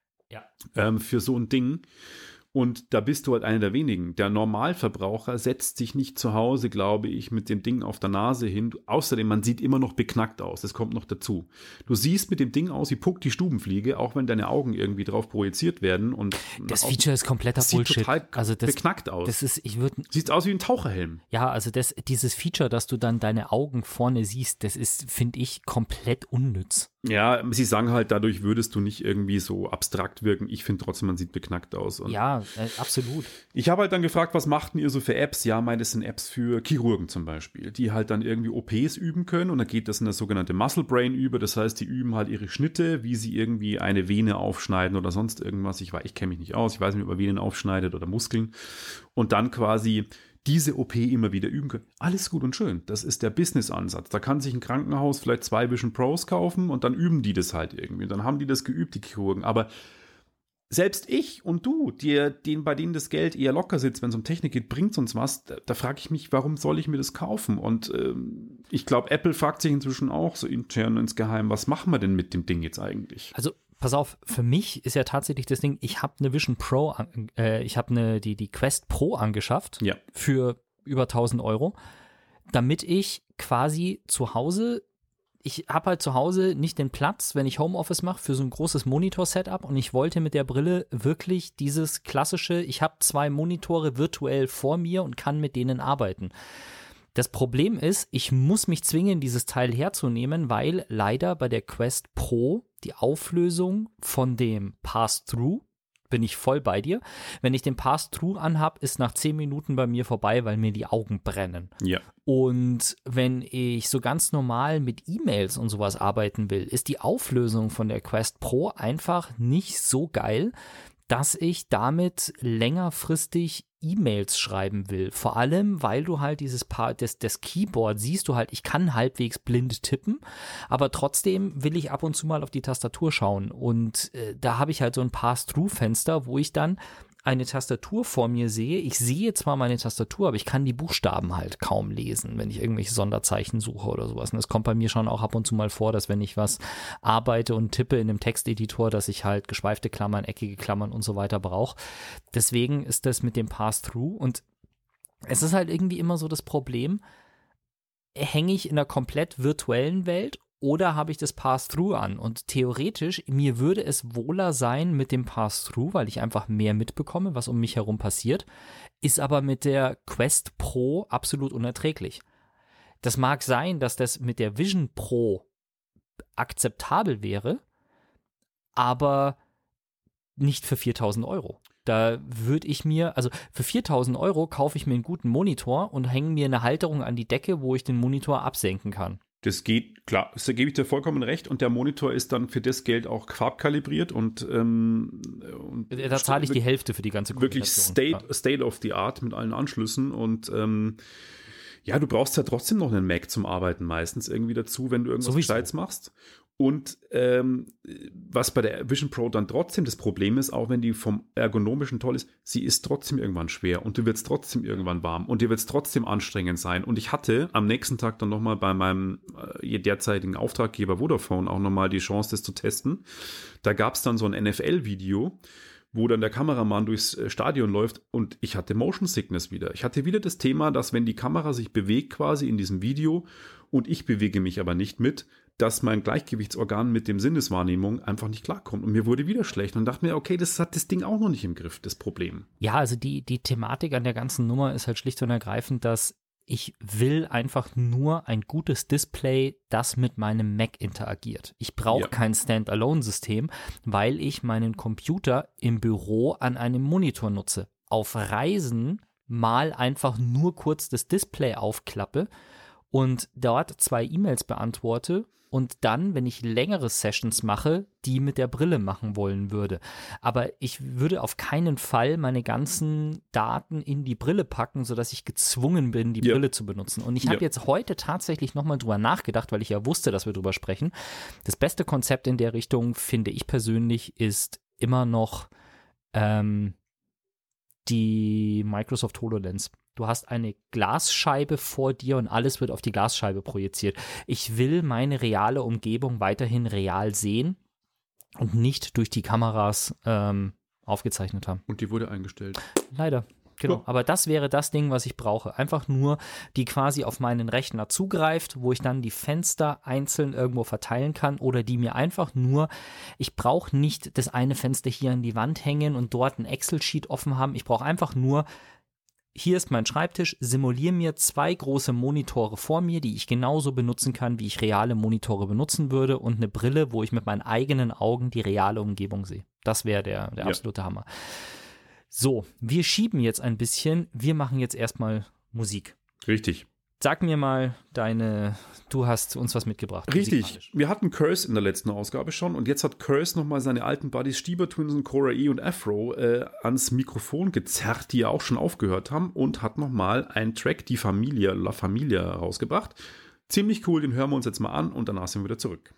C: für so ein Ding. Und da bist du halt einer der wenigen. Der Normalverbraucher setzt sich nicht zu Hause, glaube ich, mit dem Ding auf der Nase hin. Außerdem, man sieht immer noch beknackt aus. Das kommt noch dazu. Du siehst mit dem Ding aus wie Puck die Stubenfliege, auch wenn deine Augen irgendwie drauf projiziert werden. Und
B: das Feature ist kompletter Bullshit.
C: Sieht total beknackt aus.
B: Das ist,
C: sieht aus wie ein Taucherhelm.
B: Ja, also dieses Feature, dass du dann deine Augen vorne siehst, das ist, finde ich, komplett unnütz.
C: Ja, sie sagen halt, dadurch würdest du nicht irgendwie so abstrakt wirken. Ich finde trotzdem, man sieht beknackt aus. Und
B: ja, absolut.
C: Ich habe halt dann gefragt, was macht denn ihr so für Apps? Ja, das sind Apps für Chirurgen zum Beispiel, die halt dann irgendwie OPs üben können und dann geht das in das sogenannte Muscle Brain über. Das heißt, die üben halt ihre Schnitte, wie sie irgendwie eine Vene aufschneiden oder sonst irgendwas. Ich kenne mich nicht aus. Ich weiß nicht, ob man Venen aufschneidet oder Muskeln. Und dann quasi diese OP immer wieder üben können. Alles gut und schön. Das ist der Business-Ansatz. Da kann sich ein Krankenhaus vielleicht 2 Vision Pros kaufen und dann üben die das halt irgendwie. Dann haben die das geübt, die Chirurgen. Aber selbst ich und du, bei denen das Geld eher locker sitzt, wenn es um Technik geht, bringt uns was. Da frage ich mich, warum soll ich mir das kaufen? Und ich glaube, Apple fragt sich inzwischen auch so intern insgeheim, was machen wir denn mit dem Ding jetzt eigentlich?
B: Also pass auf, für mich ist ja tatsächlich das Ding, ich habe eine Vision Pro, ich habe die Quest Pro angeschafft für über 1.000 Euro, damit ich quasi zu Hause, ich habe halt zu Hause nicht den Platz, wenn ich Homeoffice mache, für so ein großes Monitor-Setup und ich wollte mit der Brille wirklich dieses klassische, ich habe 2 Monitore virtuell vor mir und kann mit denen arbeiten. Das Problem ist, ich muss mich zwingen, dieses Teil herzunehmen, weil leider bei der Quest Pro die Auflösung von dem Pass-Through, bin ich voll bei dir, wenn ich den Pass-Through anhab, ist nach 10 Minuten bei mir vorbei, weil mir die Augen brennen.
C: Ja.
B: Und wenn ich so ganz normal mit E-Mails und sowas arbeiten will, ist die Auflösung von der Quest Pro einfach nicht so geil, dass ich damit längerfristig E-Mails schreiben will. Vor allem, weil du halt das Keyboard siehst du halt, ich kann halbwegs blind tippen, aber trotzdem will ich ab und zu mal auf die Tastatur schauen. Und da habe ich halt so ein Pass-Through-Fenster, wo ich dann eine Tastatur vor mir sehe. Ich sehe zwar meine Tastatur, aber ich kann die Buchstaben halt kaum lesen, wenn ich irgendwelche Sonderzeichen suche oder sowas. Und es kommt bei mir schon auch ab und zu mal vor, dass wenn ich was arbeite und tippe in einem Texteditor, dass ich halt geschweifte Klammern, eckige Klammern und so weiter brauche. Deswegen ist das mit dem Pass-Through und es ist halt irgendwie immer so das Problem, hänge ich in einer komplett virtuellen Welt oder habe ich das Pass-Through an? Und theoretisch, mir würde es wohler sein mit dem Pass-Through, weil ich einfach mehr mitbekomme, was um mich herum passiert, ist aber mit der Quest Pro absolut unerträglich. Das mag sein, dass das mit der Vision Pro akzeptabel wäre, aber nicht für 4.000 Euro. Da würde ich mir, also für 4.000 Euro kaufe ich mir einen guten Monitor und hänge mir eine Halterung an die Decke, wo ich den Monitor absenken kann.
C: Das geht, klar, da gebe ich dir vollkommen recht. Und der Monitor ist dann für das Geld auch farbkalibriert und
B: da zahle ich die Hälfte für die ganze
C: Kombination. Wirklich State of the Art mit allen Anschlüssen. Und ja, du brauchst ja trotzdem noch einen Mac zum Arbeiten meistens irgendwie dazu, wenn du irgendwas Gescheites machst. Und was bei der Vision Pro dann trotzdem das Problem ist, auch wenn die vom Ergonomischen toll ist, sie ist trotzdem irgendwann schwer und du wirst trotzdem irgendwann warm und dir wird es trotzdem anstrengend sein. Und ich hatte am nächsten Tag dann nochmal bei meinem derzeitigen Auftraggeber Vodafone auch nochmal die Chance, das zu testen. Da gab es dann so ein NFL-Video, wo dann der Kameramann durchs Stadion läuft und ich hatte Motion Sickness wieder. Ich hatte wieder das Thema, dass wenn die Kamera sich bewegt quasi in diesem Video und ich bewege mich aber nicht mit, dass mein Gleichgewichtsorgan mit dem Sinneswahrnehmung einfach nicht klarkommt. Und mir wurde wieder schlecht und dachte mir, okay, das hat das Ding auch noch nicht im Griff, das Problem.
B: Ja, also die Thematik an der ganzen Nummer ist halt schlicht und ergreifend, dass ich will einfach nur ein gutes Display, das mit meinem Mac interagiert. Ich brauche kein Standalone-System, weil ich meinen Computer im Büro an einem Monitor nutze. Auf Reisen mal einfach nur kurz das Display aufklappe und dort 2 E-Mails beantworte und dann, wenn ich längere Sessions mache, die mit der Brille machen wollen würde. Aber ich würde auf keinen Fall meine ganzen Daten in die Brille packen, sodass ich gezwungen bin, die Brille zu benutzen. Und ich habe jetzt heute tatsächlich nochmal drüber nachgedacht, weil ich ja wusste, dass wir drüber sprechen. Das beste Konzept in der Richtung, finde ich persönlich, ist immer noch die Microsoft HoloLens. Du hast eine Glasscheibe vor dir und alles wird auf die Glasscheibe projiziert. Ich will meine reale Umgebung weiterhin real sehen und nicht durch die Kameras aufgezeichnet haben.
C: Und die wurde eingestellt.
B: Leider. Genau, aber das wäre das Ding, was ich brauche. Einfach nur, die quasi auf meinen Rechner zugreift, wo ich dann die Fenster einzeln irgendwo verteilen kann oder die mir einfach nur, ich brauche nicht das eine Fenster hier an die Wand hängen und dort ein Excel-Sheet offen haben. Ich brauche einfach nur, hier ist mein Schreibtisch, simuliere mir 2 große Monitore vor mir, die ich genauso benutzen kann, wie ich reale Monitore benutzen würde und eine Brille, wo ich mit meinen eigenen Augen die reale Umgebung sehe. Das wäre der absolute Hammer. So, wir schieben jetzt ein bisschen. Wir machen jetzt erstmal Musik.
C: Richtig.
B: Sag mir mal du hast uns was mitgebracht.
C: Richtig. Wir hatten Curse in der letzten Ausgabe schon und jetzt hat Curse nochmal seine alten Buddies Stieber Twins und Cora E und Afro ans Mikrofon gezerrt, die ja auch schon aufgehört haben und hat nochmal einen Track, die Familia, La Familia, rausgebracht. Ziemlich cool, den hören wir uns jetzt mal an und danach sind wir wieder zurück.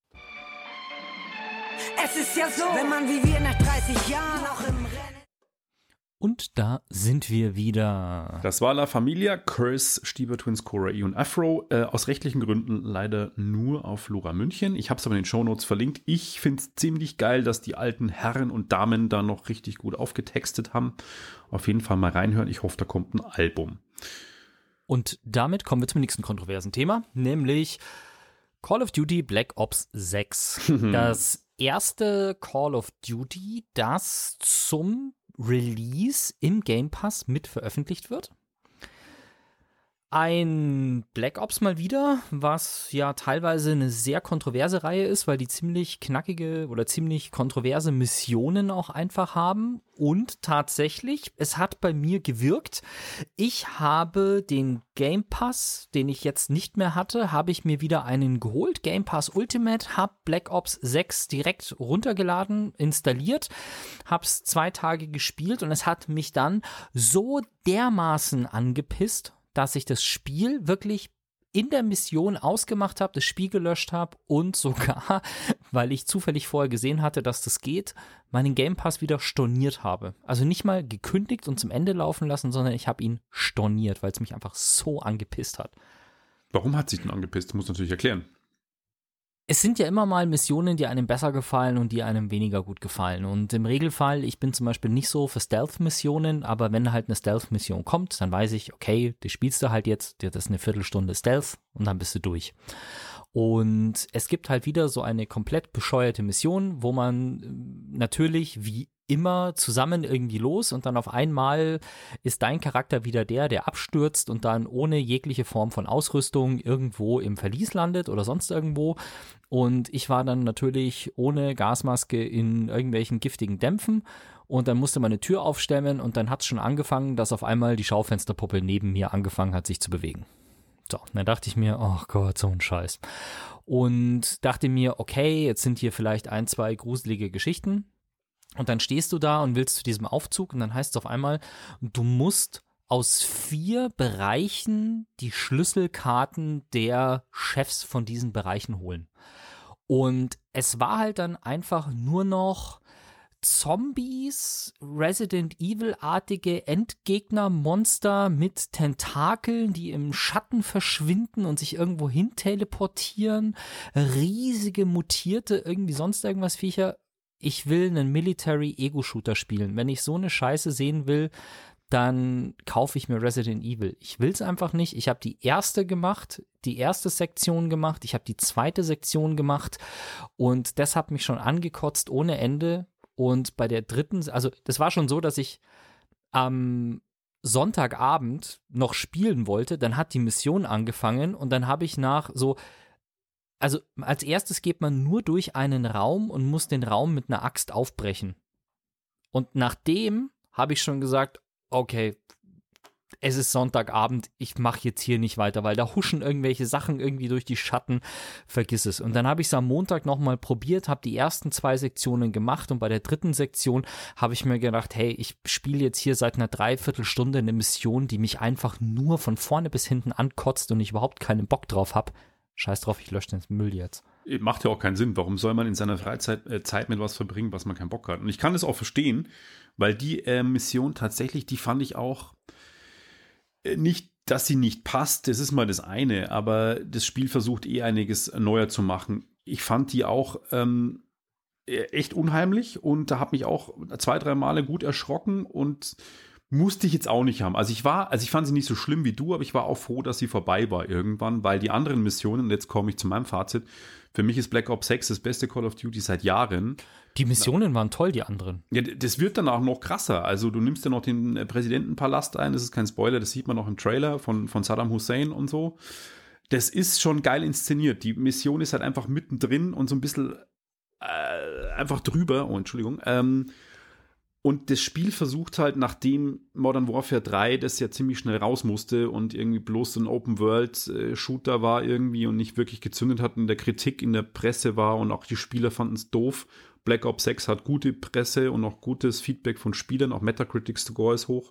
D: Es ist ja so, wenn man wie wir nach 30 Jahren noch im Rennen.
B: Und da sind wir wieder.
C: Das war La Familia, Curse, Stieber Twins, Cora E und Afro. Aus rechtlichen Gründen leider nur auf Lora München. Ich habe es aber in den Shownotes verlinkt. Ich finde es ziemlich geil, dass die alten Herren und Damen da noch richtig gut aufgetextet haben. Auf jeden Fall mal reinhören. Ich hoffe, da kommt ein Album.
B: Und damit kommen wir zum nächsten kontroversen Thema, nämlich Call of Duty Black Ops 6. Das erste Call of Duty, das zum Release im Game Pass mit veröffentlicht wird. Ein Black Ops mal wieder, was ja teilweise eine sehr kontroverse Reihe ist, weil die ziemlich knackige oder ziemlich kontroverse Missionen auch einfach haben. Und tatsächlich, es hat bei mir gewirkt. Ich habe den Game Pass, den ich jetzt nicht mehr hatte, habe ich mir wieder einen geholt. Game Pass Ultimate, habe Black Ops 6 direkt runtergeladen, installiert, habe es 2 Tage gespielt und es hat mich dann so dermaßen angepisst, dass ich das Spiel wirklich in der Mission ausgemacht habe, das Spiel gelöscht habe und sogar, weil ich zufällig vorher gesehen hatte, dass das geht, meinen Game Pass wieder storniert habe. Also nicht mal gekündigt und zum Ende laufen lassen, sondern ich habe ihn storniert, weil es mich einfach so angepisst hat.
C: Warum hat sich denn angepisst? Du musst natürlich erklären.
B: Es sind ja immer mal Missionen, die einem besser gefallen und die einem weniger gut gefallen. Und im Regelfall, ich bin zum Beispiel nicht so für Stealth-Missionen, aber wenn halt eine Stealth-Mission kommt, dann weiß ich, okay, die spielst du halt jetzt, das ist eine Viertelstunde Stealth und dann bist du durch. Und es gibt halt wieder so eine komplett bescheuerte Mission, wo man natürlich wie immer zusammen irgendwie los und dann auf einmal ist dein Charakter wieder der abstürzt und dann ohne jegliche Form von Ausrüstung irgendwo im Verlies landet oder sonst irgendwo. Und ich war dann natürlich ohne Gasmaske in irgendwelchen giftigen Dämpfen und dann musste man eine Tür aufstemmen und dann hat es schon angefangen, dass auf einmal die Schaufensterpuppe neben mir angefangen hat, sich zu bewegen. So, dann dachte ich mir, oh Gott, so ein Scheiß. Und dachte mir, okay, jetzt sind hier vielleicht 1, 2 gruselige Geschichten. Und dann stehst du da und willst zu diesem Aufzug und dann heißt es auf einmal, du musst aus 4 Bereichen die Schlüsselkarten der Chefs von diesen Bereichen holen. Und es war halt dann einfach nur noch Zombies, Resident Evil-artige Endgegner-Monster mit Tentakeln, die im Schatten verschwinden und sich irgendwo hin teleportieren, riesige, mutierte, irgendwie sonst irgendwas Viecher. Ich will einen Military-Ego-Shooter spielen. Wenn ich so eine Scheiße sehen will, dann kaufe ich mir Resident Evil. Ich will es einfach nicht. Ich habe die erste gemacht, die erste Sektion gemacht, ich habe die zweite Sektion gemacht und das hat mich schon angekotzt ohne Ende. Und bei der dritten, also das war schon so, dass ich am Sonntagabend noch spielen wollte, dann hat die Mission angefangen und dann habe ich also als erstes geht man nur durch einen Raum und muss den Raum mit einer Axt aufbrechen. Und nachdem habe ich schon gesagt, okay, es ist Sonntagabend, ich mache jetzt hier nicht weiter, weil da huschen irgendwelche Sachen irgendwie durch die Schatten, vergiss es. Und dann habe ich es am Montag nochmal probiert, habe die ersten 2 Sektionen gemacht und bei der 3. Sektion habe ich mir gedacht, hey, ich spiele jetzt hier seit einer Dreiviertelstunde eine Mission, die mich einfach nur von vorne bis hinten ankotzt und ich überhaupt keinen Bock drauf habe. Scheiß drauf, ich lösche den Müll jetzt.
C: Macht ja auch keinen Sinn. Warum soll man in seiner Freizeit Zeit mit was verbringen, was man keinen Bock hat? Und ich kann das auch verstehen, weil die Mission tatsächlich, die fand ich auch nicht, dass sie nicht passt, das ist mal das eine, aber das Spiel versucht einiges neuer zu machen. Ich fand die auch echt unheimlich und da habe mich auch 2, 3 Male gut erschrocken und musste ich jetzt auch nicht haben. Also ich fand sie nicht so schlimm wie du, aber ich war auch froh, dass sie vorbei war irgendwann, weil die anderen Missionen, und jetzt komme ich zu meinem Fazit, für mich ist Black Ops 6 das beste Call of Duty seit Jahren.
B: Die Missionen waren toll, die anderen.
C: Ja, das wird dann auch noch krasser. Also du nimmst ja noch den Präsidentenpalast ein, das ist kein Spoiler, das sieht man noch im Trailer von Saddam Hussein und so. Das ist schon geil inszeniert. Die Mission ist halt einfach mittendrin und so ein bisschen einfach drüber. Oh, Entschuldigung. Und das Spiel versucht halt, nachdem Modern Warfare 3 das ja ziemlich schnell raus musste und irgendwie bloß so ein Open-World-Shooter war irgendwie und nicht wirklich gezündet hat, in der Kritik, in der Presse war und auch die Spieler fanden es doof. Black Ops 6 hat gute Presse und auch gutes Feedback von Spielern, auch Metacritic-Score ist hoch.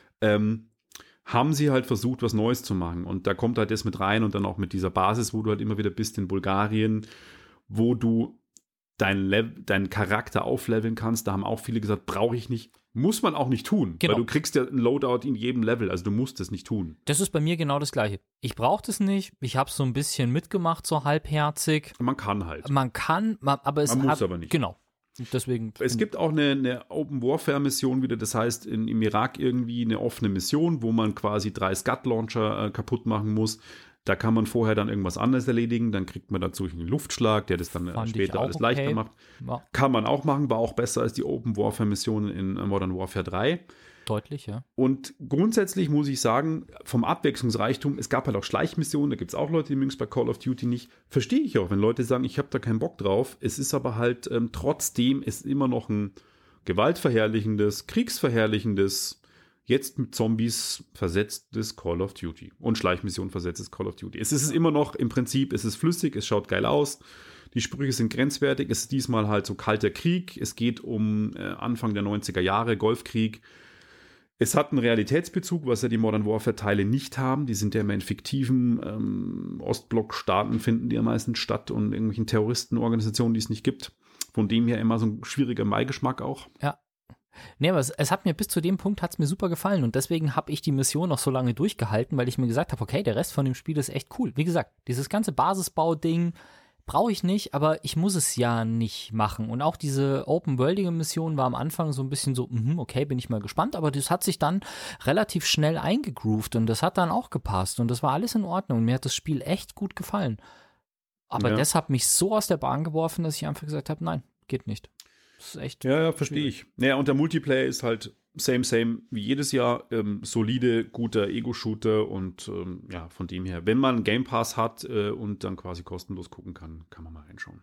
C: Haben sie halt versucht, was Neues zu machen. Und da kommt halt das mit rein und dann auch mit dieser Basis, wo du halt immer wieder bist in Bulgarien, wo du deinen Charakter aufleveln kannst. Da haben auch viele gesagt, brauche ich nicht. Muss man auch nicht tun,
B: genau.
C: Weil du kriegst ja ein Loadout in jedem Level, also du musst es nicht tun.
B: Das ist bei mir genau das Gleiche. Ich brauche das nicht, ich habe es so ein bisschen mitgemacht, so halbherzig.
C: Man kann halt.
B: Man kann, aber es
C: man muss aber nicht.
B: Genau. Deswegen.
C: Es gibt auch eine Open Warfare Mission wieder, das heißt im Irak irgendwie eine offene Mission, wo man quasi 3 Scud Launcher kaputt machen muss. Da kann man vorher dann irgendwas anderes erledigen, dann kriegt man dazu einen Luftschlag, der das dann später alles leichter macht.
B: Ja.
C: Kann man auch machen, war auch besser als die Open Warfare-Missionen in Modern Warfare 3.
B: Deutlich, ja.
C: Und grundsätzlich muss ich sagen, vom Abwechslungsreichtum, es gab halt auch Schleichmissionen, da gibt es auch Leute, die mögen es bei Call of Duty nicht. Verstehe ich auch, wenn Leute sagen, ich habe da keinen Bock drauf. Es ist aber halt trotzdem ist immer noch ein gewaltverherrlichendes, kriegsverherrlichendes, jetzt mit Zombies versetztes Call of Duty und Schleichmissionen versetztes Call of Duty. Es ist immer noch im Prinzip, es ist flüssig, es schaut geil aus. Die Sprüche sind grenzwertig. Es ist diesmal halt so kalter Krieg. Es geht um Anfang der 90er Jahre, Golfkrieg. Es hat einen Realitätsbezug, was ja die Modern Warfare-Teile nicht haben. Die sind ja immer in fiktiven Ostblock-Staaten, finden die am meisten statt und irgendwelchen Terroristenorganisationen, die es nicht gibt. Von dem her immer so ein schwieriger Beigeschmack auch.
B: Ja. Nee, aber es hat mir bis zu dem Punkt hat's mir super gefallen und deswegen habe ich die Mission noch so lange durchgehalten, weil ich mir gesagt habe, okay, der Rest von dem Spiel ist echt cool. Wie gesagt, dieses ganze Basisbau-Ding brauche ich nicht, aber ich muss es ja nicht machen. Und auch diese open-worldige Mission war am Anfang so ein bisschen so, okay, bin ich mal gespannt, aber das hat sich dann relativ schnell eingegroovt und das hat dann auch gepasst und das war alles in Ordnung. Und mir hat das Spiel echt gut gefallen. Aber das hat mich so aus der Bahn geworfen, dass ich einfach gesagt habe, nein, geht nicht. Das ist echt.
C: Ja, verstehe ich. Naja, und der Multiplayer ist halt same wie jedes Jahr. Solide, guter Ego-Shooter und von dem her, wenn man Game Pass hat und dann quasi kostenlos gucken kann, kann man mal reinschauen.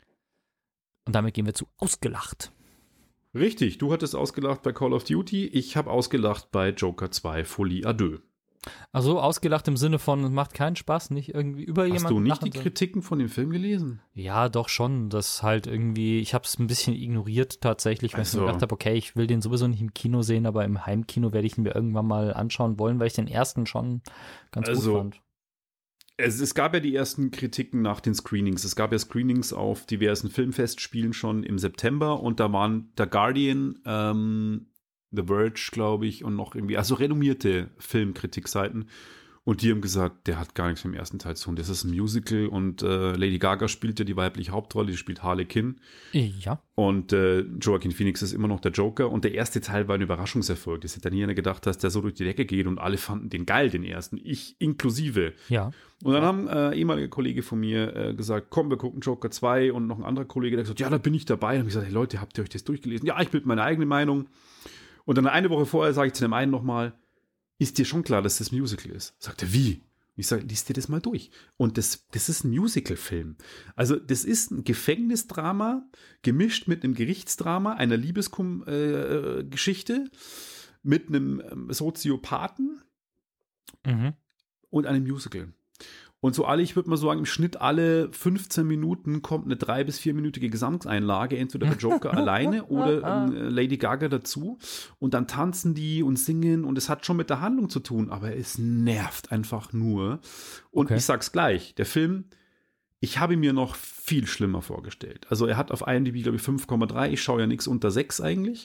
B: Und damit gehen wir zu Ausgelacht.
C: Richtig, du hattest ausgelacht bei Call of Duty, ich habe ausgelacht bei Joker 2 Folie à deux.
B: Also ausgelacht im Sinne von, es macht keinen Spaß, nicht irgendwie über jemanden.
C: Hast du nicht die Kritiken von dem Film gelesen?
B: Ja, doch schon. Das halt irgendwie, ich habe es ein bisschen ignoriert tatsächlich, weil ich mir gedacht habe, okay, ich will den sowieso nicht im Kino sehen, aber im Heimkino werde ich ihn mir irgendwann mal anschauen wollen, weil ich den ersten schon ganz gut fand.
C: Es gab ja die ersten Kritiken nach den Screenings. Es gab ja Screenings auf diversen Filmfestspielen schon im September und da waren der Guardian, The Verge, glaube ich, und noch irgendwie, also renommierte Filmkritikseiten. Und die haben gesagt, der hat gar nichts mit dem ersten Teil zu tun. Das ist ein Musical und Lady Gaga spielt ja die weibliche Hauptrolle, die spielt Harlequin.
B: Ja.
C: Und Joaquin Phoenix ist immer noch der Joker. Und der erste Teil war ein Überraschungserfolg. Das hätte dann jeder gedacht, dass der so durch die Decke geht und alle fanden den geil, den ersten. Ich inklusive.
B: Ja.
C: Und dann haben ehemaliger Kollege von mir gesagt, komm, wir gucken Joker 2 und noch ein anderer Kollege, der gesagt, ja, da bin ich dabei. Und dann habe ich gesagt, hey Leute, habt ihr euch das durchgelesen? Ja, ich bilde meine eigene Meinung. Und dann eine Woche vorher sage ich zu dem einen nochmal, ist dir schon klar, dass das Musical ist? Sagt er, wie? Ich sage, lies dir das mal durch. Und das ist ein Musical-Film. Also das ist ein Gefängnisdrama, gemischt mit einem Gerichtsdrama, einer Liebesgeschichte, mit einem Soziopathen und einem Musical. Und so ich würde mal sagen, im Schnitt alle 15 Minuten kommt eine 3- bis 4-minütige Gesamteinlage, entweder der Joker alleine oder Lady Gaga dazu. Und dann tanzen die und singen und es hat schon mit der Handlung zu tun, aber es nervt einfach nur. Und ich sag's gleich, der Film, ich habe mir noch viel schlimmer vorgestellt. Also er hat auf IMDb, glaube ich, 5,3. Ich schaue ja nichts unter 6 eigentlich.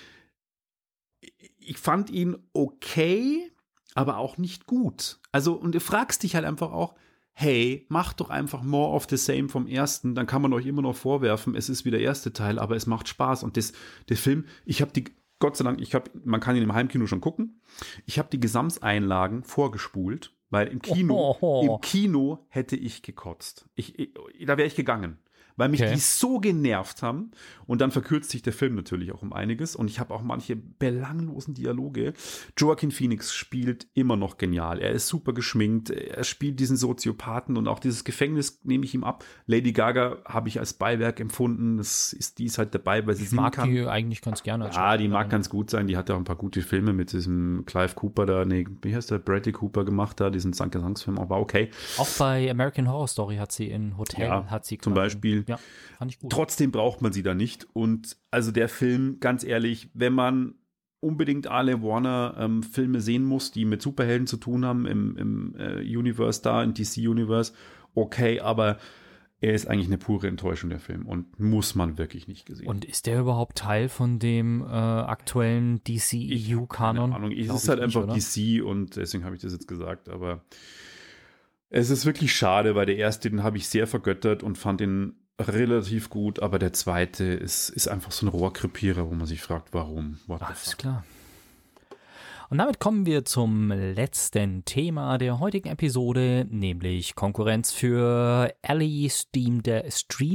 C: Ich fand ihn okay, aber auch nicht gut. Also, und du fragst dich halt einfach auch, hey, macht doch einfach more of the same vom ersten, dann kann man euch immer noch vorwerfen, es ist wie der erste Teil, aber es macht Spaß. Und der Film, Gott sei Dank, man kann ihn im Heimkino schon gucken, ich habe die Gesamteinlagen vorgespult, weil im Kino hätte ich gekotzt. Da wäre ich gegangen. Weil mich die so genervt haben. Und dann verkürzt sich der Film natürlich auch um einiges. Und ich habe auch manche belanglosen Dialoge. Joaquin Phoenix spielt immer noch genial. Er ist super geschminkt. Er spielt diesen Soziopathen und auch dieses Gefängnis nehme ich ihm ab. Lady Gaga habe ich als Beiwerk empfunden. Die ist halt dabei, weil sie singen kann.
B: Ich mag die eigentlich ganz gerne.
C: Ja, die mag ganz gut sein. Die hat ja auch ein paar gute Filme mit diesem Clive Cooper da. Nee, wie heißt der? Bradley Cooper gemacht da. Diesen Gesangsfilm. Aber okay.
B: Auch bei American Horror Story hat sie in Hotel,
C: zum Beispiel.
B: Ja, fand ich gut.
C: Trotzdem braucht man sie da nicht. Und also der Film, ganz ehrlich, wenn man unbedingt alle Warner-Filme sehen muss, die mit Superhelden zu tun haben im Universe da, im DC-Universe, okay, aber er ist eigentlich eine pure Enttäuschung, der Film. Und muss man wirklich nicht gesehen.
B: Und ist der überhaupt Teil von dem aktuellen DC-EU-Kanon?
C: Keine Ahnung, es ist halt einfach DC und deswegen habe ich das jetzt gesagt, aber es ist wirklich schade, weil der erste, den habe ich sehr vergöttert und fand ihn relativ gut, aber der zweite ist einfach so ein Rohrkrepierer, wo man sich fragt, warum?
B: Alles klar. Und damit kommen wir zum letzten Thema der heutigen Episode, nämlich Konkurrenz für Ally, Steam Deck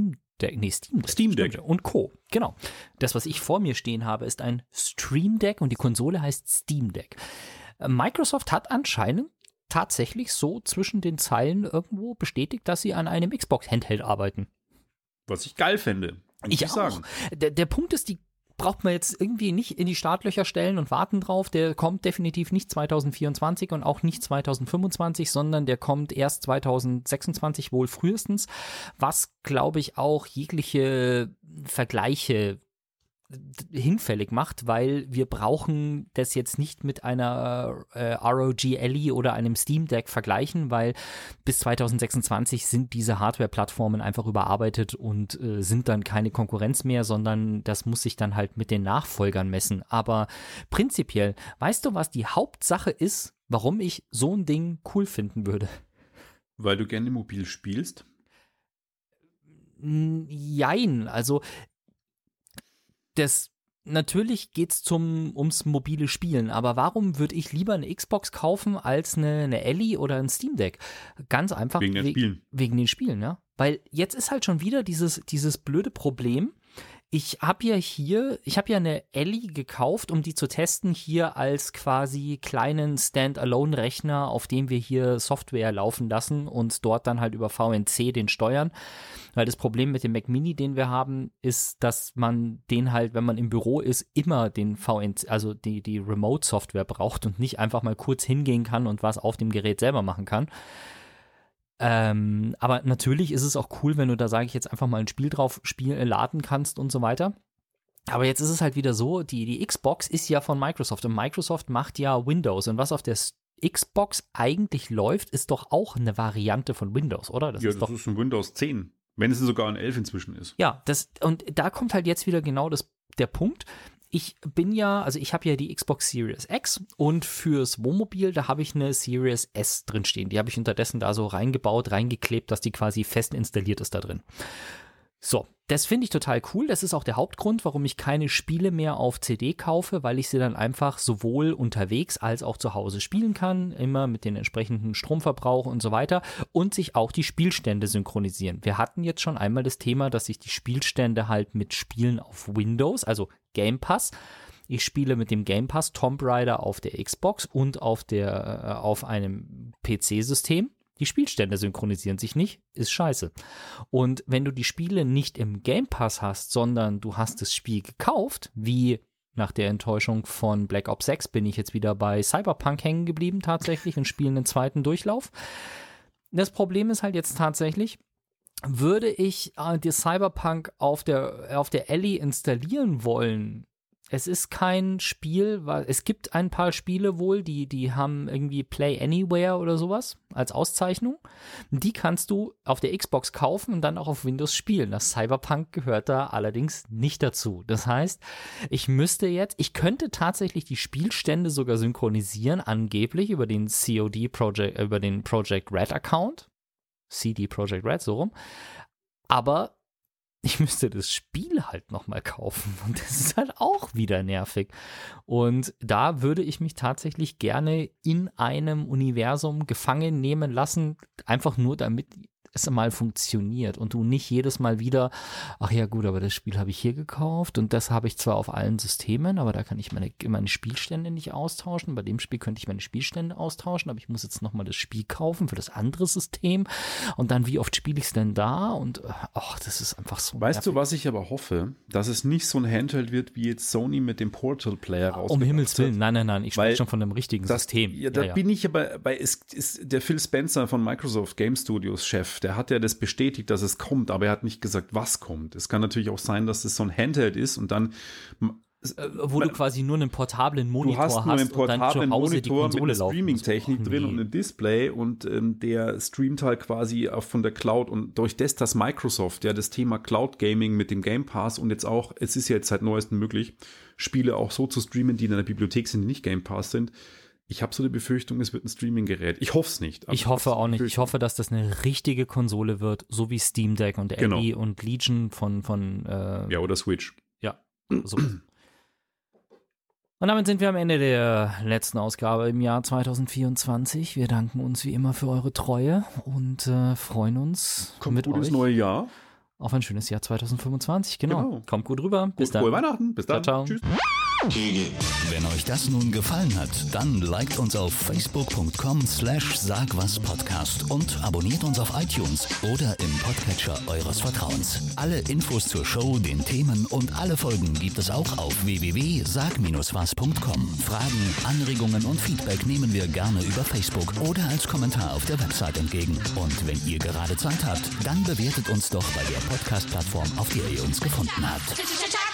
B: und Co. Genau. Das, was ich vor mir stehen habe, ist ein Stream Deck und die Konsole heißt Steam Deck. Microsoft hat anscheinend tatsächlich so zwischen den Zeilen irgendwo bestätigt, dass sie an einem Xbox-Handheld arbeiten.
C: Was ich geil fände.
B: Ich auch. Sagen. Der Punkt ist, die braucht man jetzt irgendwie nicht in die Startlöcher stellen und warten drauf. Der kommt definitiv nicht 2024 und auch nicht 2025, sondern der kommt erst 2026 wohl frühestens, was, glaube ich, auch jegliche Vergleiche hinfällig macht, weil wir brauchen das jetzt nicht mit einer ROG Ally oder einem Steam Deck vergleichen, weil bis 2026 sind diese Hardware-Plattformen einfach überarbeitet und sind dann keine Konkurrenz mehr, sondern das muss sich dann halt mit den Nachfolgern messen. Aber prinzipiell, weißt du, was die Hauptsache ist, warum ich so ein Ding cool finden würde?
C: Weil du gerne mobil spielst?
B: Jein, also natürlich geht es ums mobile Spielen, aber warum würde ich lieber eine Xbox kaufen als eine Ally oder ein Steam Deck? Ganz einfach
C: wegen den Spielen.
B: Wegen den Spielen, ja. Weil jetzt ist halt schon wieder dieses blöde Problem. Ich habe ja eine Ally gekauft, um die zu testen, hier als quasi kleinen Standalone-Rechner, auf dem wir hier Software laufen lassen und dort dann halt über VNC den steuern. Weil das Problem mit dem Mac Mini, den wir haben, ist, dass man den halt, wenn man im Büro ist, immer den VNC, also die Remote-Software braucht und nicht einfach mal kurz hingehen kann und was auf dem Gerät selber machen kann. Aber natürlich ist es auch cool, wenn du da, sage ich jetzt, einfach mal ein Spiel drauf laden kannst und so weiter. Aber jetzt ist es halt wieder so, die Xbox ist ja von Microsoft und Microsoft macht ja Windows. Und was auf der Xbox eigentlich läuft, ist doch auch eine Variante von Windows, oder?
C: Das ist ein Windows 10, wenn es sogar ein 11 inzwischen ist.
B: Ja, und da kommt halt jetzt wieder genau der Punkt. Ich habe ja die Xbox Series X und fürs Wohnmobil, da habe ich eine Series S drinstehen. Die habe ich unterdessen da so reingeklebt, dass die quasi fest installiert ist da drin. So, das finde ich total cool. Das ist auch der Hauptgrund, warum ich keine Spiele mehr auf CD kaufe, weil ich sie dann einfach sowohl unterwegs als auch zu Hause spielen kann, immer mit den entsprechenden Stromverbrauch und so weiter und sich auch die Spielstände synchronisieren. Wir hatten jetzt schon einmal das Thema, dass sich die Spielstände halt mit Spielen auf Windows, also Game Pass. Ich spiele mit dem Game Pass Tomb Raider auf der Xbox und auf einem PC-System. Die Spielstände synchronisieren sich nicht, ist scheiße. Und wenn du die Spiele nicht im Game Pass hast, sondern du hast das Spiel gekauft, wie nach der Enttäuschung von Black Ops 6 bin ich jetzt wieder bei Cyberpunk hängen geblieben tatsächlich und spiele einen zweiten Durchlauf. Das Problem ist halt jetzt tatsächlich, würde ich die Cyberpunk auf der Ally installieren wollen, es ist kein Spiel, weil es gibt ein paar Spiele wohl, die haben irgendwie Play Anywhere oder sowas als Auszeichnung. Die kannst du auf der Xbox kaufen und dann auch auf Windows spielen. Das Cyberpunk gehört da allerdings nicht dazu. Das heißt, ich könnte tatsächlich die Spielstände sogar synchronisieren, angeblich über den über den Project Red Account. CD Projekt Red, so rum. Aber ich müsste das Spiel halt nochmal kaufen und das ist halt auch wieder nervig. Und da würde ich mich tatsächlich gerne in einem Universum gefangen nehmen lassen, einfach nur damit es mal funktioniert und du nicht jedes Mal wieder, ach ja gut, aber das Spiel habe ich hier gekauft und das habe ich zwar auf allen Systemen, aber da kann ich meine Spielstände nicht austauschen. Bei dem Spiel könnte ich meine Spielstände austauschen, aber ich muss jetzt nochmal das Spiel kaufen für das andere System und dann wie oft spiele ich es denn da und ach, das ist einfach so
C: Weißt du, was ich aber hoffe? Dass es nicht so ein Handheld wird, wie jetzt Sony mit dem Portal Player rausgebracht hat.
B: Um Himmels Willen, nein, ich spreche schon von einem richtigen System.
C: Ja, da bin ich aber ist der Phil Spencer von Microsoft Game Studios Chef, der hat ja das bestätigt, dass es kommt, aber er hat nicht gesagt, was kommt. Es kann natürlich auch sein, dass es so ein Handheld ist und dann
B: wo du quasi nur einen portablen Monitor hast,
C: du hast nur einen portablen Monitor mit einer
B: Streaming-Technik
C: drin und einem Display und der streamt halt quasi auch von der Cloud und durch das, dass Microsoft ja das Thema Cloud Gaming mit dem Game Pass und jetzt auch, es ist ja jetzt seit neuestem möglich, Spiele auch so zu streamen, die in einer Bibliothek sind, die nicht Game Pass sind. Ich habe so die Befürchtung, es wird ein Streaming-Gerät. Ich hoffe es nicht.
B: Ich hoffe auch nicht. Ich hoffe, dass das eine richtige Konsole wird, so wie Steam Deck und Ally und Legion von
C: ja, oder Switch.
B: Ja, so. Und damit sind wir am Ende der letzten Ausgabe im Jahr 2024. Wir danken uns wie immer für eure Treue und freuen uns mit euch
C: Gutes neue Jahr.
B: auf ein schönes Jahr 2025. Genau. Kommt gut rüber. Bis dann.
C: Frohe Weihnachten. Bis dann.
B: Ciao.
C: Tschüss.
E: Wenn euch das nun gefallen hat, dann liked uns auf facebook.com/sagwaspodcast und abonniert uns auf iTunes oder im Podcatcher eures Vertrauens. Alle Infos zur Show, den Themen und alle Folgen gibt es auch auf www.sag-was.com. Fragen, Anregungen und Feedback nehmen wir gerne über Facebook oder als Kommentar auf der Website entgegen. Und wenn ihr gerade Zeit habt, dann bewertet uns doch bei der Podcast-Plattform, auf der ihr uns gefunden habt.